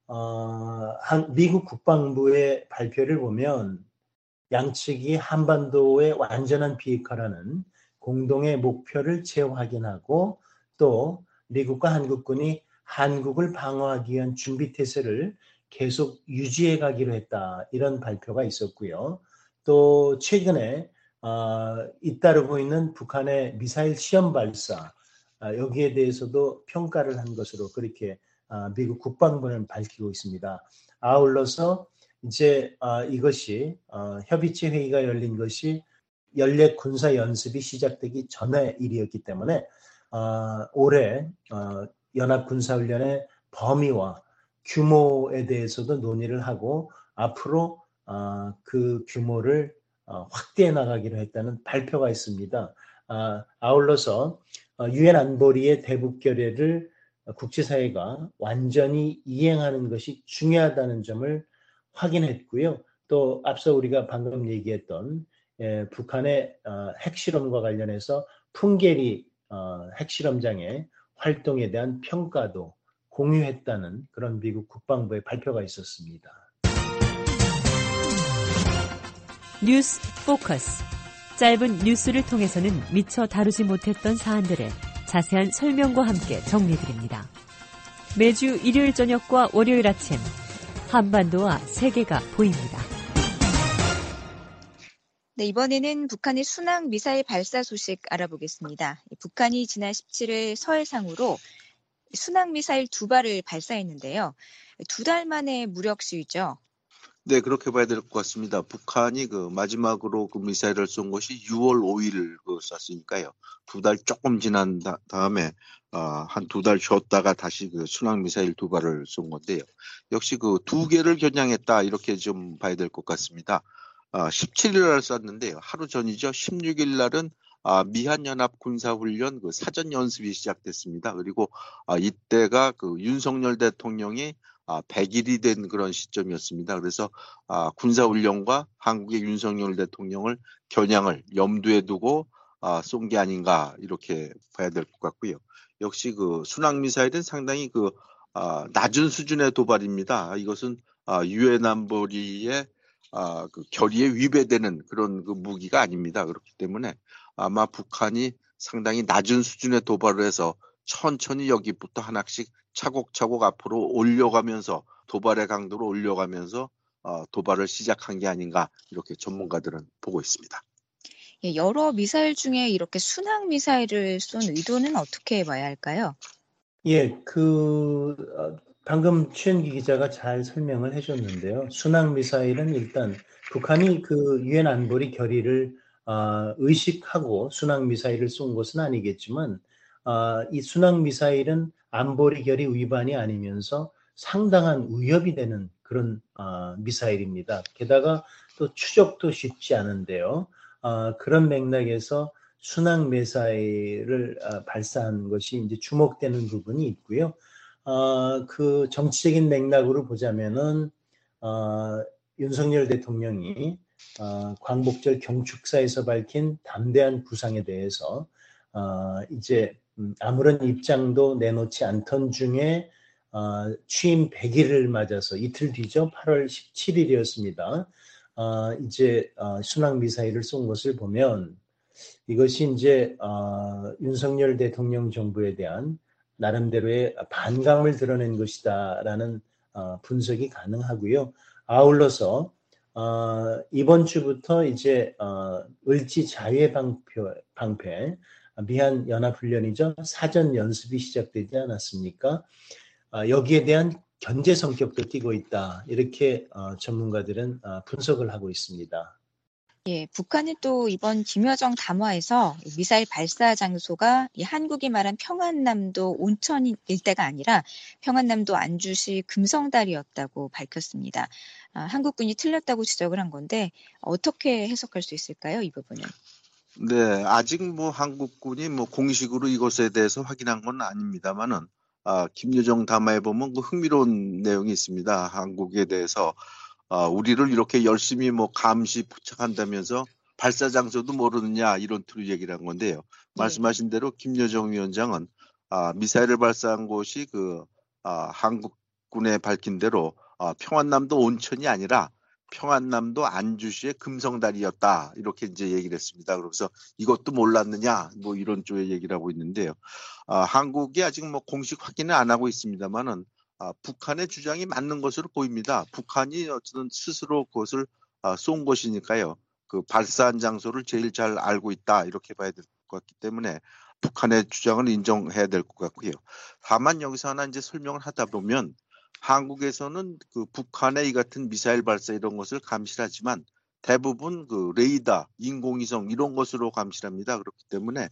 미국 국방부의 발표를 보면 양측이 한반도의 완전한 비핵화라는 공동의 목표를 재확인하고 또 미국과 한국군이 한국을 방어하기 위한 준비태세를 계속 유지해 가기로 했다. 이런 발표가 있었고요. 또 최근에 잇따르고 있는 북한의 미사일 시험 발사 여기에 대해서도 평가를 한 것으로 그렇게 미국 국방부는 밝히고 있습니다. 아울러서 이제 이것이 협의체 회의가 열린 것이 연례 군사 연습이 시작되기 전의 일이었기 때문에 올해 연합 군사훈련의 범위와 규모에 대해서도 논의를 하고 앞으로 그 규모를 확대해 나가기로 했다는 발표가 있습니다. 아울러서 유엔 안보리의 대북 결의를 국제사회가 완전히 이행하는 것이 중요하다는 점을 확인했고요. 또 앞서 우리가 방금 얘기했던 북한의 핵실험과 관련해서 풍계리 핵실험장의 활동에 대한 평가도 공유했다는 그런 미국 국방부의 발표가 있었습니다.
뉴스 포커스. 짧은 뉴스를 통해서는 미처 다루지 못했던 사안들을 자세한 설명과 함께 정리해드립니다. 매주 일요일 저녁과 월요일 아침 한반도와 세계가 보입니다.
네, 이번에는 북한의 순항 미사일 발사 소식 알아보겠습니다. 북한이 지난 17일 서해상으로 순항 미사일 2발을 발사했는데요. 2달 만에 무력 시위죠.
네, 그렇게 봐야 될 것 같습니다. 북한이 마지막으로 미사일을 쏜 것이 6월 5일 쐈으니까요. 2달 조금 지난 다음에 한 2달 쉬었다가 다시 순항 미사일 2발을 쏜 건데요. 역시 2개를 겨냥했다 이렇게 좀 봐야 될 것 같습니다. 17일 날 쐈는데요. 하루 전이죠. 16일 날은 미한연합 군사훈련 사전 연습이 시작됐습니다. 그리고 이때가 윤석열 대통령이 100일이 된 그런 시점이었습니다. 그래서 군사훈련과 한국의 윤석열 대통령을 겨냥을 염두에 두고 쏜 게 아닌가 이렇게 봐야 될 것 같고요. 역시 순항미사일은 상당히 낮은 수준의 도발입니다. 이것은 유엔 안보리의 결의에 위배되는 그런 무기가 아닙니다. 그렇기 때문에 아마 북한이 상당히 낮은 수준의 도발을 해서 천천히 여기부터 하나씩 차곡차곡 앞으로 올려가면서 도발의 강도를 올려가면서 도발을 시작한 게 아닌가 이렇게 전문가들은 보고 있습니다.
예, 여러 미사일 중에 이렇게 순항 미사일을 쏜 의도는 어떻게 봐야 할까요?
예, 방금 최현기 기자가 잘 설명을 해줬는데요. 순항 미사일은 일단 북한이 유엔 안보리 결의를 의식하고 순항 미사일을 쏜 것은 아니겠지만 이 순항 미사일은 안보리 결의 위반이 아니면서 상당한 위협이 되는 그런 미사일입니다. 게다가 또 추적도 쉽지 않은데요. 그런 맥락에서 순항 미사일을 발사한 것이 이제 주목되는 부분이 있고요. 그 정치적인 맥락으로 보자면은 윤석열 대통령이 광복절 경축사에서 밝힌 담대한 구상에 대해서 이제 아무런 입장도 내놓지 않던 중에 취임 100일을 맞아서 이틀 뒤죠. 8월 17일이었습니다. 이제 순항 미사일을 쏜 것을 보면 이것이 이제 윤석열 대통령 정부에 대한 나름대로의 반감을 드러낸 것이다라는 분석이 가능하고요. 아울러서 이번 주부터 이제 을지 자유의 방패 미한 연합훈련이죠. 사전 연습이 시작되지 않았습니까? 여기에 대한 견제 성격도 띠고 있다. 이렇게 전문가들은 분석을 하고 있습니다.
예, 북한은 또 이번 김여정 담화에서 미사일 발사 장소가 이 한국이 말한 평안남도 온천 일대가 아니라 평안남도 안주시 금성달이었다고 밝혔습니다. 한국군이 틀렸다고 지적을 한 건데 어떻게 해석할 수 있을까요, 이 부분은?
네, 아직 한국군이 공식으로 이것에 대해서 확인한 건 아닙니다만은, 김여정 담화에 보면 그 흥미로운 내용이 있습니다. 한국에 대해서, 우리를 이렇게 열심히 감시 포착한다면서 발사 장소도 모르느냐 이런 투로 얘기를 한 건데요. 말씀하신 대로 김여정 위원장은, 미사일을 발사한 곳이 한국군에 밝힌 대로, 평안남도 온천이 아니라 평안남도 안주시의 금성달이었다. 이렇게 이제 얘기를 했습니다. 그래서 이것도 몰랐느냐? 이런 쪽의 얘기를 하고 있는데요. 한국이 아직 공식 확인을 안 하고 있습니다만은, 북한의 주장이 맞는 것으로 보입니다. 북한이 어쨌든 스스로 그것을 쏜 것이니까요. 그 발사한 장소를 제일 잘 알고 있다. 이렇게 봐야 될 것 같기 때문에 북한의 주장을 인정해야 될 것 같고요. 다만 여기서 하나 이제 설명을 하다 보면 한국에서는 그 북한의 이 같은 미사일 발사 이런 것을 감시를 하지만 대부분 그 레이더, 인공위성 이런 것으로 감시를 합니다. 그렇기 때문에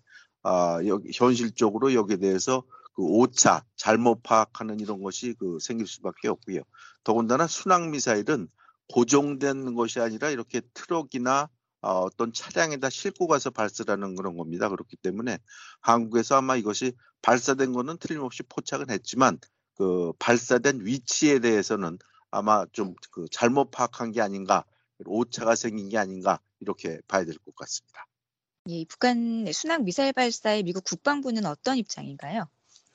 현실적으로 여기에 대해서 그 오차, 잘못 파악하는 이런 것이 생길 수밖에 없고요. 더군다나 순항 미사일은 고정된 것이 아니라 이렇게 트럭이나 어떤 차량에다 싣고 가서 발사하는 그런 겁니다. 그렇기 때문에 한국에서 아마 이것이 발사된 거는 틀림없이 포착은 했지만 그 발사된 위치에 대해서는 아마 좀 잘못 파악한 게 아닌가, 오차가 생긴 게 아닌가 이렇게 봐야 될 것 같습니다.
예, 북한 순항 미사일 발사에 미국 국방부는 어떤 입장인가요?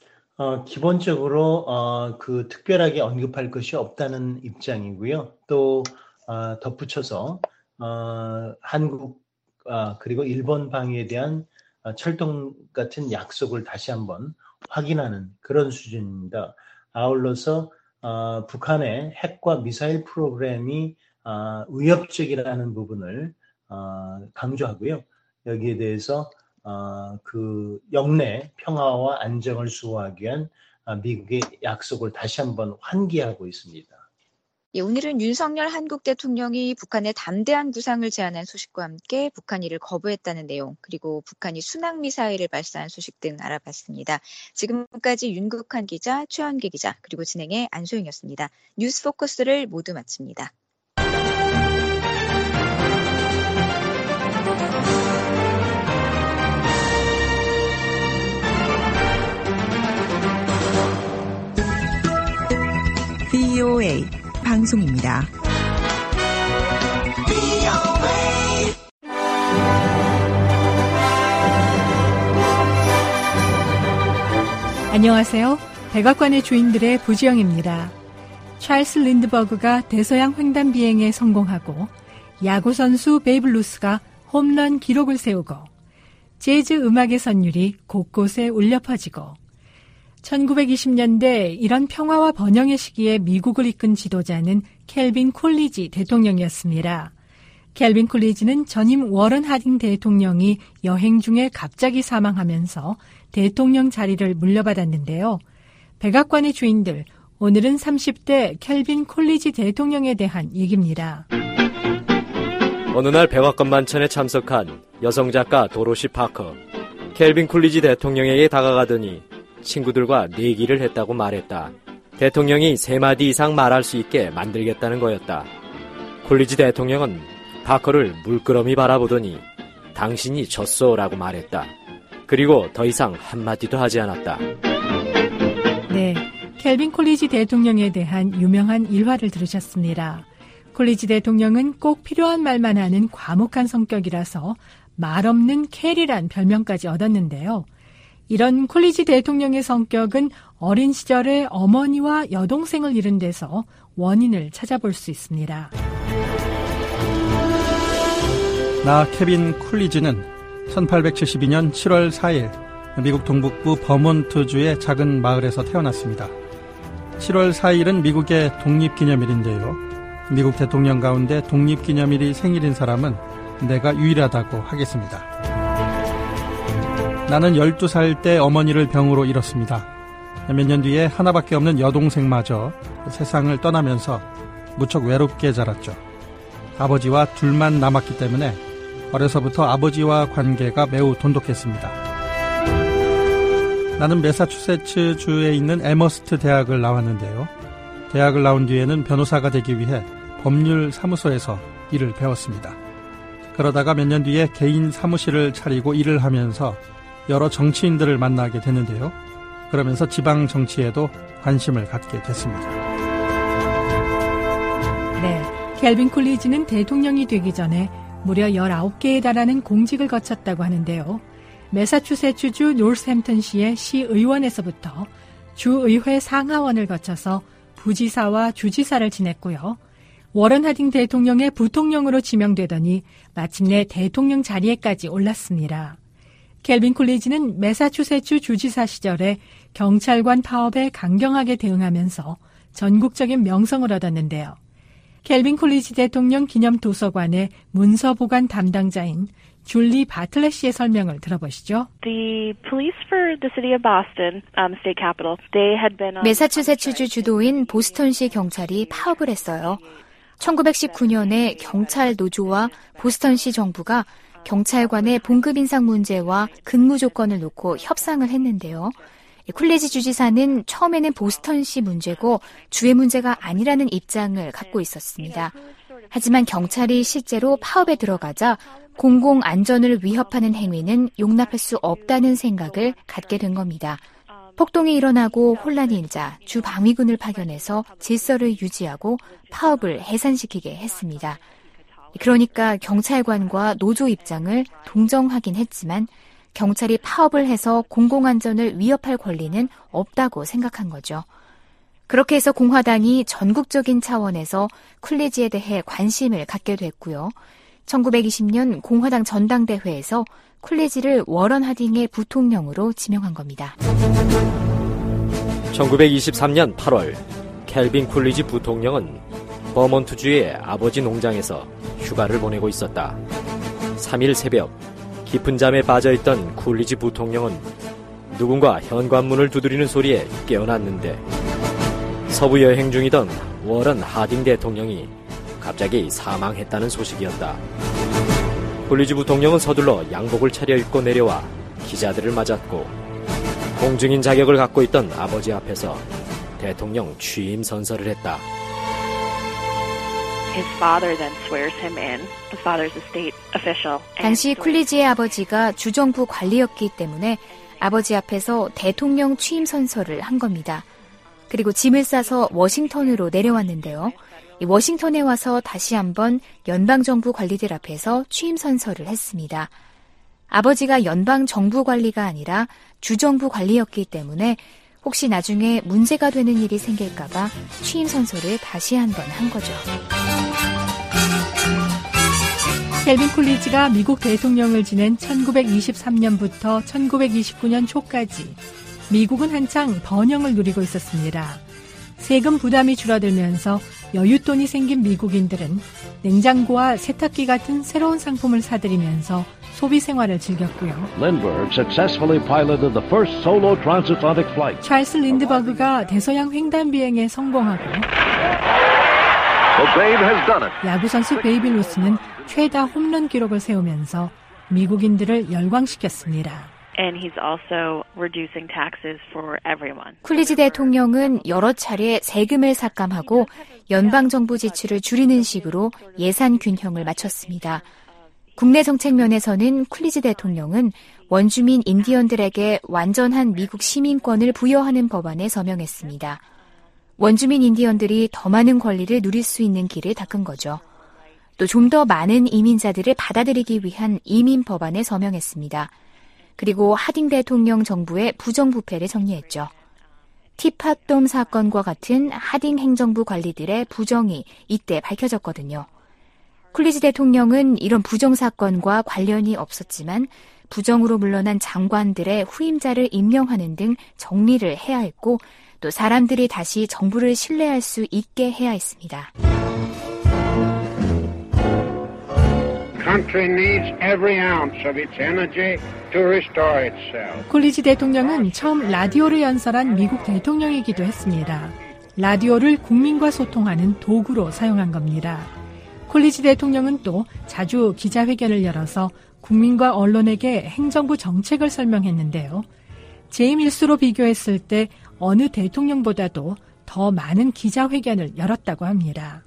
기본적으로 특별하게 언급할 것이 없다는 입장이고요. 또 덧붙여서 한국 그리고 일본 방위에 대한 철동 같은 약속을 다시 한번 확인하는 그런 수준입니다. 아울러서 북한의 핵과 미사일 프로그램이 위협적이라는 부분을 강조하고요. 여기에 대해서 그 영내 평화와 안정을 수호하기 위한 미국의 약속을 다시 한번 환기하고 있습니다.
예, 오늘은 윤석열 한국 대통령이 북한의 담대한 구상을 제안한 소식과 함께 북한 이를 거부했다는 내용, 그리고 북한이 순항미사일을 발사한 소식 등 알아봤습니다. 지금까지 윤국한 기자, 최원기 기자, 그리고 진행의 안소영이었습니다. 뉴스 포커스를 모두 마칩니다.
VOA 방송입니다.
안녕하세요. 백악관의 주인들의 부지영입니다. 찰스 린드버그가 대서양 횡단 비행에 성공하고 야구선수 베이브 루스가 홈런 기록을 세우고 재즈 음악의 선율이 곳곳에 울려 퍼지고 1920년대 이런 평화와 번영의 시기에 미국을 이끈 지도자는 켈빈 콜리지 대통령이었습니다. 켈빈 콜리지는 전임 워런 하딩 대통령이 여행 중에 갑자기 사망하면서 대통령 자리를 물려받았는데요. 백악관의 주인들, 오늘은 30대 켈빈 콜리지 대통령에 대한 얘기입니다.
어느 날 백악관 만찬에 참석한 여성 작가 도로시 파커, 켈빈 콜리지 대통령에게 다가가더니 친구들과 내기를 했다고 말했다. 대통령이 3마디 이상 말할 수 있게 만들겠다는 거였다. 콜리지 대통령은 파커를 물끄러미 바라보더니 당신이 졌소라고 말했다. 그리고 더 이상 한마디도 하지 않았다.
네, 켈빈 콜리지 대통령에 대한 유명한 일화를 들으셨습니다. 콜리지 대통령은 꼭 필요한 말만 하는 과묵한 성격이라서 말 없는 캐리란 별명까지 얻었는데요. 이런 콜리지 대통령의 성격은 어린 시절에 어머니와 여동생을 잃은 데서 원인을 찾아볼 수 있습니다.
나 케빈 콜리지는 1872년 7월 4일 미국 동북부 버몬트주의 작은 마을에서 태어났습니다. 7월 4일은 미국의 독립기념일인데요. 미국 대통령 가운데 독립기념일이 생일인 사람은 내가 유일하다고 하겠습니다. 나는 12살 때 어머니를 병으로 잃었습니다. 몇 년 뒤에 하나밖에 없는 여동생마저 세상을 떠나면서 무척 외롭게 자랐죠. 아버지와 둘만 남았기 때문에 어려서부터 아버지와 관계가 매우 돈독했습니다. 나는 매사추세츠 주에 있는 애머스트 대학을 나왔는데요. 대학을 나온 뒤에는 변호사가 되기 위해 법률 사무소에서 일을 배웠습니다. 그러다가 몇 년 뒤에 개인 사무실을 차리고 일을 하면서 여러 정치인들을 만나게 됐는데요. 그러면서 지방 정치에도 관심을 갖게 됐습니다.
네, 켈빈 쿨리지는 대통령이 되기 전에 무려 19개에 달하는 공직을 거쳤다고 하는데요. 매사추세츠주 노스햄튼시의 시의원에서부터 주의회 상하원을 거쳐서 부지사와 주지사를 지냈고요. 워런 하딩 대통령의 부통령으로 지명되더니 마침내 대통령 자리에까지 올랐습니다. 켈빈 쿨리지는 매사추세츠 주지사 시절에 경찰관 파업에 강경하게 대응하면서 전국적인 명성을 얻었는데요. 켈빈 쿨리지 대통령 기념 도서관의 문서 보관 담당자인 줄리 바틀렛 씨의 설명을 들어보시죠.
The police for the city of Boston, state capital, they had been
매사추세츠주 주도인 보스턴시 경찰이 파업을 했어요. 1919년에 경찰 노조와 보스턴시 정부가 경찰관의 봉급 인상 문제와 근무 조건을 놓고 협상을 했는데요. 쿨리지 주지사는 처음에는 보스턴시 문제고 주의 문제가 아니라는 입장을 갖고 있었습니다. 하지만 경찰이 실제로 파업에 들어가자 공공 안전을 위협하는 행위는 용납할 수 없다는 생각을 갖게 된 겁니다. 폭동이 일어나고 혼란이 일자 주 방위군을 파견해서 질서를 유지하고 파업을 해산시키게 했습니다. 그러니까 경찰관과 노조 입장을 동정하긴 했지만 경찰이 파업을 해서 공공안전을 위협할 권리는 없다고 생각한 거죠. 그렇게 해서 공화당이 전국적인 차원에서 쿨리지에 대해 관심을 갖게 됐고요. 1920년 공화당 전당대회에서 쿨리지를 워런 하딩의 부통령으로 지명한 겁니다.
1923년 8월 켈빈 쿨리지 부통령은 버몬트주의 아버지 농장에서 휴가를 보내고 있었다. 3일 새벽 깊은 잠에 빠져있던 쿨리지 부통령은 누군가 현관문을 두드리는 소리에 깨어났는데 서부 여행 중이던 워런 하딩 대통령이 갑자기 사망했다는 소식이었다. 쿨리지 부통령은 서둘러 양복을 차려입고 내려와 기자들을 맞았고 공증인 자격을 갖고 있던 아버지 앞에서 대통령 취임 선서를 했다.
당시 쿨리지의 아버지가 주정부 관리였기 때문에 아버지 앞에서 대통령 취임 선서를 한 겁니다. 그리고 짐을 싸서 워싱턴으로 내려왔는데요. 워싱턴에 와서 다시 한번 연방정부 관리들 앞에서 취임 선서를 했습니다. 아버지가 연방정부 관리가 아니라 주정부 관리였기 때문에 혹시 나중에 문제가 되는 일이 생길까봐 취임 선서를 다시 한번 한 거죠.
켈빈 쿨리지가 미국 대통령을 지낸 1923년부터 1929년 초까지 미국은 한창 번영을 누리고 있었습니다. 세금 부담이 줄어들면서 여윳돈이 생긴 미국인들은 냉장고와 세탁기 같은 새로운 상품을 사들이면서 소비 생활을 즐겼고요. 찰스 린드버그가 대서양 횡단 비행에 성공하고 야구선수 베이비 루스는 최다 홈런 기록을 세우면서 미국인들을 열광시켰습니다.
And he's also reducing taxes for everyone.
쿨리지 대통령은 여러 차례 세금을 삭감하고 연방정부 지출을 줄이는 식으로 예산 균형을 맞췄습니다. 국내 정책 면에서는 쿨리지 대통령은 원주민 인디언들에게 완전한 미국 시민권을 부여하는 법안에 서명했습니다. 원주민 인디언들이 더 많은 권리를 누릴 수 있는 길을 닦은 거죠. 또 좀 더 많은 이민자들을 받아들이기 위한 이민 법안에 서명했습니다. 그리고 하딩 대통령 정부의 부정부패를 정리했죠. 티팟돔 사건과 같은 하딩 행정부 관리들의 부정이 이때 밝혀졌거든요. 쿨리지 대통령은 이런 부정사건과 관련이 없었지만 부정으로 물러난 장관들의 후임자를 임명하는 등 정리를 해야 했고 또 사람들이 다시 정부를 신뢰할 수 있게 해야 했습니다.
쿨리지 대통령은 처음 라디오를 연설한 미국 대통령이기도 했습니다. 라디오를 국민과 소통하는 도구로 사용한 겁니다. 콜리지 대통령은 또 자주 기자회견을 열어서 국민과 언론에게 행정부 정책을 설명했는데요. 재임 일수로 비교했을 때 어느 대통령보다도 더 많은 기자회견을 열었다고 합니다.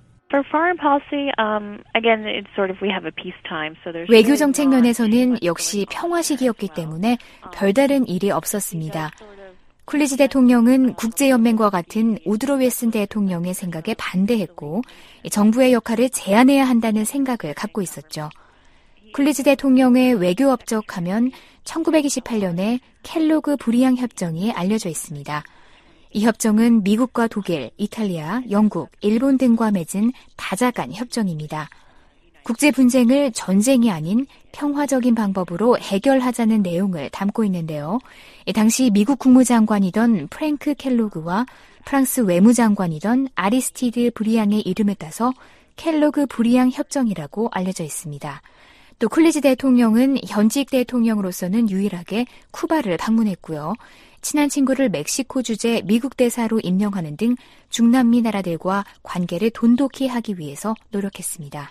외교 정책 면에서는 역시 평화 시기였기 때문에 별다른 일이 없었습니다. 콜리지 대통령은 국제연맹과 같은 우드로 윌슨 대통령의 생각에 반대했고 정부의 역할을 제한해야 한다는 생각을 갖고 있었죠. 콜리지 대통령의 외교 업적하면 1928년에 켈로그 불이양 협정이 알려져 있습니다. 이 협정은 미국과 독일, 이탈리아, 영국, 일본 등과 맺은 다자간 협정입니다. 국제 분쟁을 전쟁이 아닌 평화적인 방법으로 해결하자는 내용을 담고 있는데요. 당시 미국 국무장관이던 프랭크 켈로그와 프랑스 외무장관이던 아리스티드 브리앙의 이름을 따서 켈로그 브리앙 협정이라고 알려져 있습니다. 또 콜리지 대통령은 현직 대통령으로서는 유일하게 쿠바를 방문했고요. 친한 친구를 멕시코 주재 미국 대사로 임명하는 등 중남미 나라들과 관계를 돈독히 하기 위해서 노력했습니다.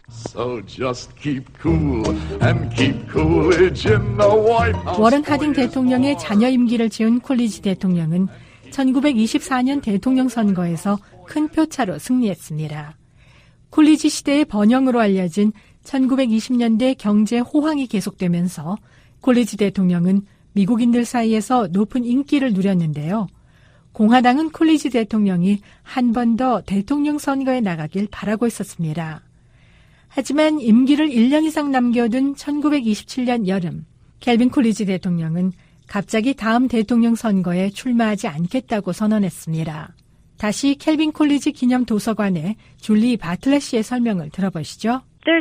워런 하딩 대통령의 자녀 임기를 채운 콜리지 대통령은 1924년 대통령 선거에서 큰 표차로 승리했습니다. 콜리지 시대의 번영으로 알려진 1920년대 경제 호황이 계속되면서 콜리지 대통령은 미국인들 사이에서 높은 인기를 누렸는데요. 공화당은 콜리지 대통령이 한 번 더 대통령 선거에 나가길 바라고 있었습니다. 하지만 임기를 1년 이상 남겨둔 1927년 여름, 켈빈 콜리지 대통령은 갑자기 다음 대통령 선거에 출마하지 않겠다고 선언했습니다. 다시 켈빈 콜리지 기념 도서관의 줄리 바틀렛 씨의 설명을 들어보시죠.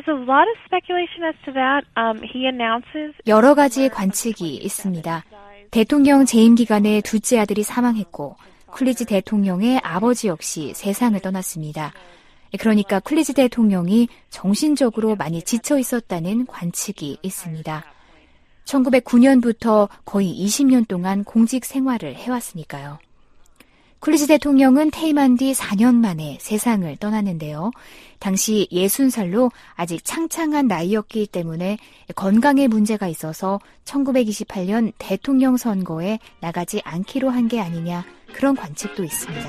여러 가지 관측이 있습니다. 대통령 재임 기간에 둘째 아들이 사망했고 콜리지 대통령의 아버지 역시 세상을 떠났습니다. 그러니까 콜리지 대통령이 정신적으로 많이 지쳐 있었다는 관측이 있습니다. 1909년부터 거의 20년 동안 공직 생활을 해왔으니까요. 콜리지 대통령은 퇴임한 뒤 4년 만에 세상을 떠났는데요. 당시 60살로 아직 창창한 나이였기 때문에 건강에 문제가 있어서 1928년 대통령 선거에 나가지 않기로 한 게 아니냐 그런 관측도 있습니다.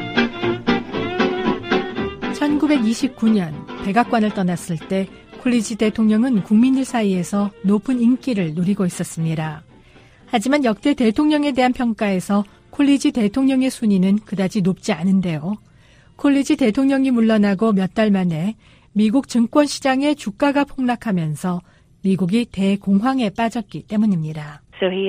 1929년 백악관을 떠났을 때 콜리지 대통령은 국민들 사이에서 높은 인기를 누리고 있었습니다. 하지만 역대 대통령에 대한 평가에서 콜리지 대통령의 순위는 그다지 높지 않은데요. 콜리지 대통령이 물러나고 몇 달 만에 미국 증권시장의 주가가 폭락하면서 미국이 대공황에 빠졌기 때문입니다.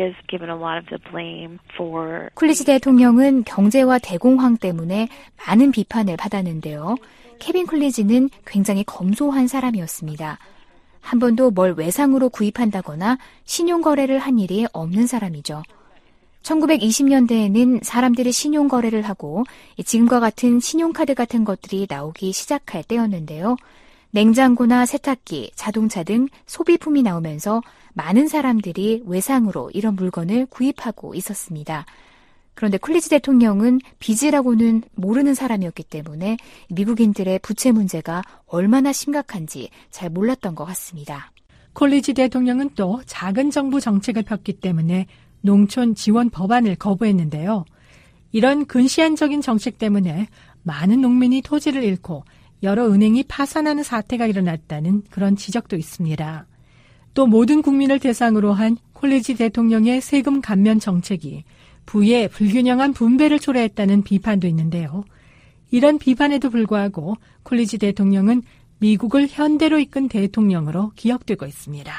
콜리지 대통령은 경제와 대공황 때문에 많은 비판을 받았는데요. 케빈 콜리지는 굉장히 검소한 사람이었습니다. 한 번도 뭘 외상으로 구입한다거나 신용거래를 한 일이 없는 사람이죠. 1920년대에는 사람들이 신용거래를 하고 지금과 같은 신용카드 같은 것들이 나오기 시작할 때였는데요. 냉장고나 세탁기, 자동차 등 소비품이 나오면서 많은 사람들이 외상으로 이런 물건을 구입하고 있었습니다. 그런데 콜리지 대통령은 빚이라고는 모르는 사람이었기 때문에 미국인들의 부채 문제가 얼마나 심각한지 잘 몰랐던 것 같습니다.
콜리지 대통령은 또 작은 정부 정책을 폈기 때문에 농촌 지원 법안을 거부했는데요. 이런 근시안적인 정책 때문에 많은 농민이 토지를 잃고 여러 은행이 파산하는 사태가 일어났다는 그런 지적도 있습니다. 또 모든 국민을 대상으로 한 콜리지 대통령의 세금 감면 정책이 부의 불균형한 분배를 초래했다는 비판도 있는데요. 이런 비판에도 불구하고 콜리지 대통령은 미국을 현대로 이끈 대통령으로 기억되고 있습니다.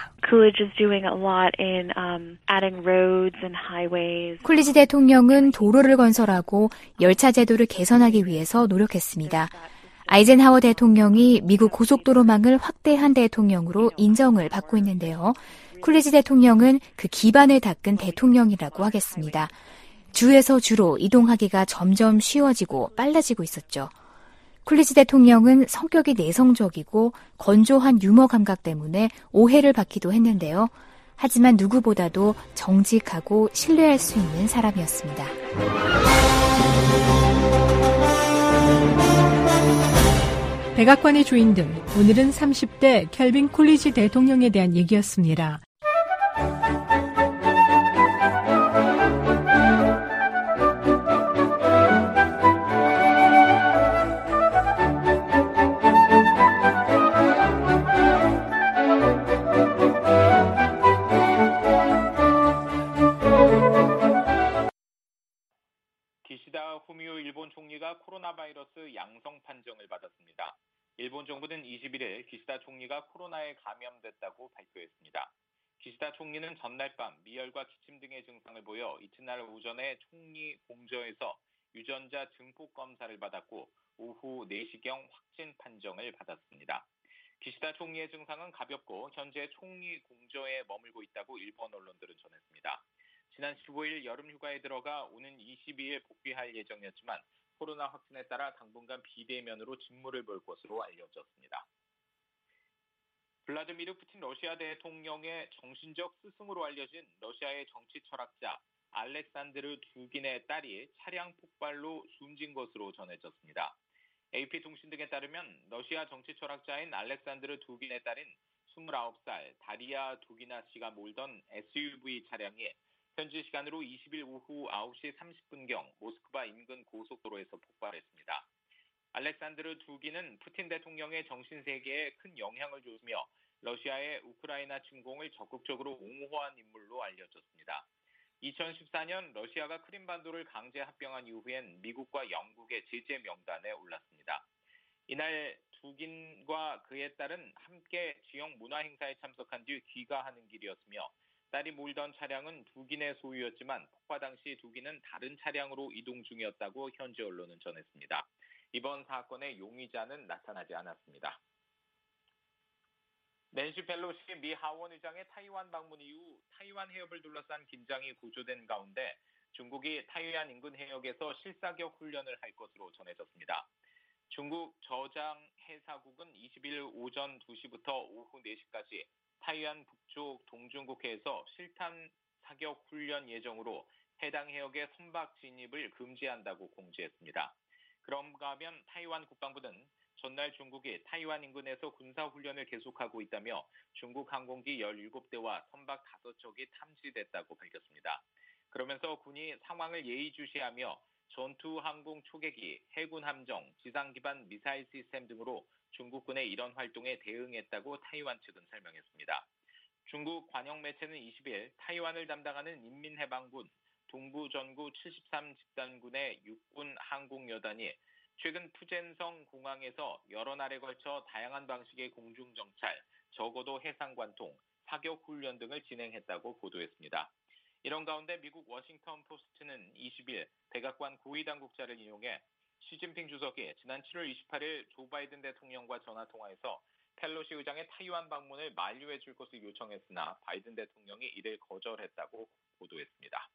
콜리지 대통령은 도로를 건설하고 열차 제도를 개선하기 위해서 노력했습니다. 아이젠하워 대통령이 미국 고속도로망을 확대한 대통령으로 인정을 받고 있는데요. 콜리지 대통령은 그 기반을 닦은 대통령이라고 하겠습니다. 주에서 주로 이동하기가 점점 쉬워지고 빨라지고 있었죠. 콜리지 대통령은 성격이 내성적이고 건조한 유머 감각 때문에 오해를 받기도 했는데요. 하지만 누구보다도 정직하고 신뢰할 수 있는 사람이었습니다.
백악관의 주인들, 오늘은 30대 켈빈 콜리지 대통령에 대한 얘기였습니다.
기시다 후미오 일본 총리가 코로나 바이러스 양성 판정을 받았습니다. 일본 정부는 21일 기시다 총리가 코로나에 감염됐다고 발표했습니다. 기시다 총리는 전날 밤 미열과 기침 등의 증상을 보여 이튿날 오전에 총리 공저에서 유전자 증폭 검사를 받았고 오후 4시경 확진 판정을 받았습니다. 기시다 총리의 증상은 가볍고 현재 총리 공저에 머물고 있다고 일본 언론들은 전했습니다. 지난 15일 여름 휴가에 들어가 오는 22일 복귀할 예정이었지만 코로나 확진에 따라 당분간 비대면으로 직무를 볼 것으로 알려졌습니다. 블라디미르 푸틴 러시아 대통령의 정신적 스승으로 알려진 러시아의 정치 철학자 알렉산드르 두긴의 딸이 차량 폭발로 숨진 것으로 전해졌습니다. AP통신 등에 따르면 러시아 정치 철학자인 알렉산드르 두긴의 딸인 29살 다리아 두기나 씨가 몰던 SUV 차량이 현지 시간으로 20일 오후 9시 30분경 모스크바 인근 고속도로에서 폭발했습니다. 알렉산드르 두기는 푸틴 대통령의 정신세계에 큰 영향을 줬으며 러시아의 우크라이나 침공을 적극적으로 옹호한 인물로 알려졌습니다. 2014년 러시아가 크림반도를 강제 합병한 이후엔 미국과 영국의 제재 명단에 올랐습니다. 이날 두긴과 그의 딸은 함께 지역 문화 행사에 참석한 뒤 귀가하는 길이었으며 딸이 몰던 차량은 두긴의 소유였지만 폭파 당시 두긴은 다른 차량으로 이동 중이었다고 현지 언론은 전했습니다. 이번 사건의 용의자는 나타나지 않았습니다. 낸시 펠로시 미 하원 의장의 타이완 방문 이후 타이완 해협을 둘러싼 긴장이 고조된 가운데 중국이 타이완 인근 해역에서 실사격 훈련을 할 것으로 전해졌습니다. 중국 저장 해사국은 20일 오전 2시부터 오후 4시까지 타이완 북쪽 동중국해에서 실탄 사격 훈련 예정으로 해당 해역의 선박 진입을 금지한다고 공지했습니다. 그런가 하면 타이완 국방부는 전날 중국이 타이완 인근에서 군사훈련을 계속하고 있다며 중국 항공기 17대와 선박 5척이 탐지됐다고 밝혔습니다. 그러면서 군이 상황을 예의주시하며 전투항공 초계기, 해군 함정, 지상 기반 미사일 시스템 등으로 중국군의 이런 활동에 대응했다고 타이완 측은 설명했습니다. 중국 관영 매체는 20일 타이완을 담당하는 인민해방군 동부전구 73집단군의 육군 항공여단이 최근 푸젠성 공항에서 여러 날에 걸쳐 다양한 방식의 공중정찰, 적어도 해상관통, 사격훈련 등을 진행했다고 보도했습니다. 이런 가운데 미국 워싱턴 포스트는 20일 백악관 고위당국자를 인용해 시진핑 주석이 지난 7월 28일 조 바이든 대통령과 전화통화에서 펠로시 의장의 타이완 방문을 만류해 줄 것을 요청했으나 바이든 대통령이 이를 거절했다고 보도했습니다.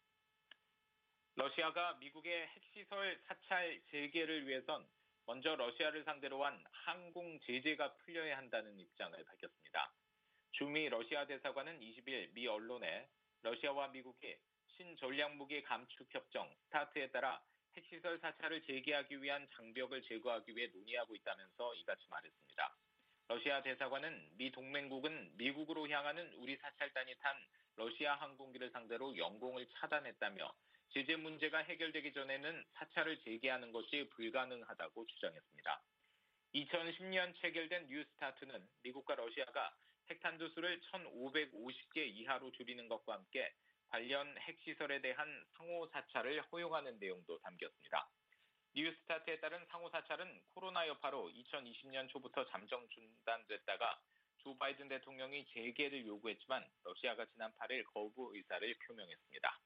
러시아가 미국의 핵시설 사찰 재개를 위해선 먼저 러시아를 상대로 한 항공 제재가 풀려야 한다는 입장을 밝혔습니다. 주미 러시아 대사관은 20일 미 언론에 러시아와 미국이 신전략무기 감축협정 스타트에 따라 핵시설 사찰을 재개하기 위한 장벽을 제거하기 위해 논의하고 있다면서 이같이 말했습니다. 러시아 대사관은 미 동맹국은 미국으로 향하는 우리 사찰단이 탄 러시아 항공기를 상대로 영공을 차단했다며 제재 문제가 해결되기 전에는 사찰을 재개하는 것이 불가능하다고 주장했습니다. 2010년 체결된 뉴스타트는 미국과 러시아가 핵탄두수를 1,550개 이하로 줄이는 것과 함께 관련 핵시설에 대한 상호 사찰을 허용하는 내용도 담겼습니다. 뉴스타트에 따른 상호 사찰은 코로나 여파로 2020년 초부터 잠정 중단됐다가 조 바이든 대통령이 재개를 요구했지만 러시아가 지난 8일 거부 의사를 표명했습니다.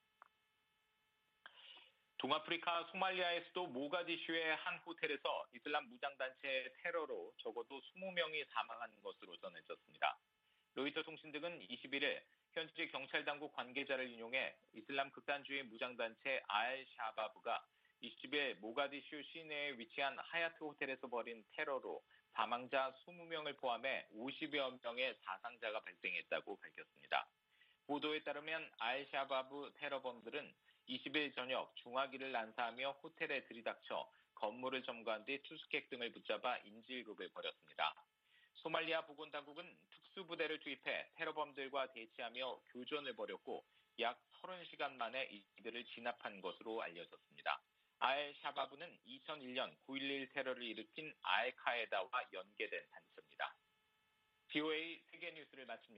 동아프리카 소말리아의 수도 모가디슈의 한 호텔에서 이슬람 무장단체의 테러로 적어도 20명이 사망한 것으로 전해졌습니다. 로이터 통신 등은 21일 현지 경찰 당국 관계자를 인용해 이슬람 극단주의 무장단체 알-샤바브가 20일 모가디슈 시내에 위치한 하야트 호텔에서 벌인 테러로 사망자 20명을 포함해 50여 명의 사상자가 발생했다고 밝혔습니다. 보도에 따르면 알-샤바브 테러범들은 20일 저녁 중화기를 난사하며 호텔에 들이닥쳐 건물을 점거한 뒤 투숙객 등을 붙잡아 인질극을 벌였습니다. 소말리아 보건당국은 특수부대를 투입해 테러범들과 대치하며 교전을 벌였고 약 30시간 만에 이들을 진압한 것으로 알려졌습니다. 알-샤바브는 2001년 9.11 테러를 일으킨 알카에다와 연계된 단체입니다. BOA 세계뉴스를 마칩니다.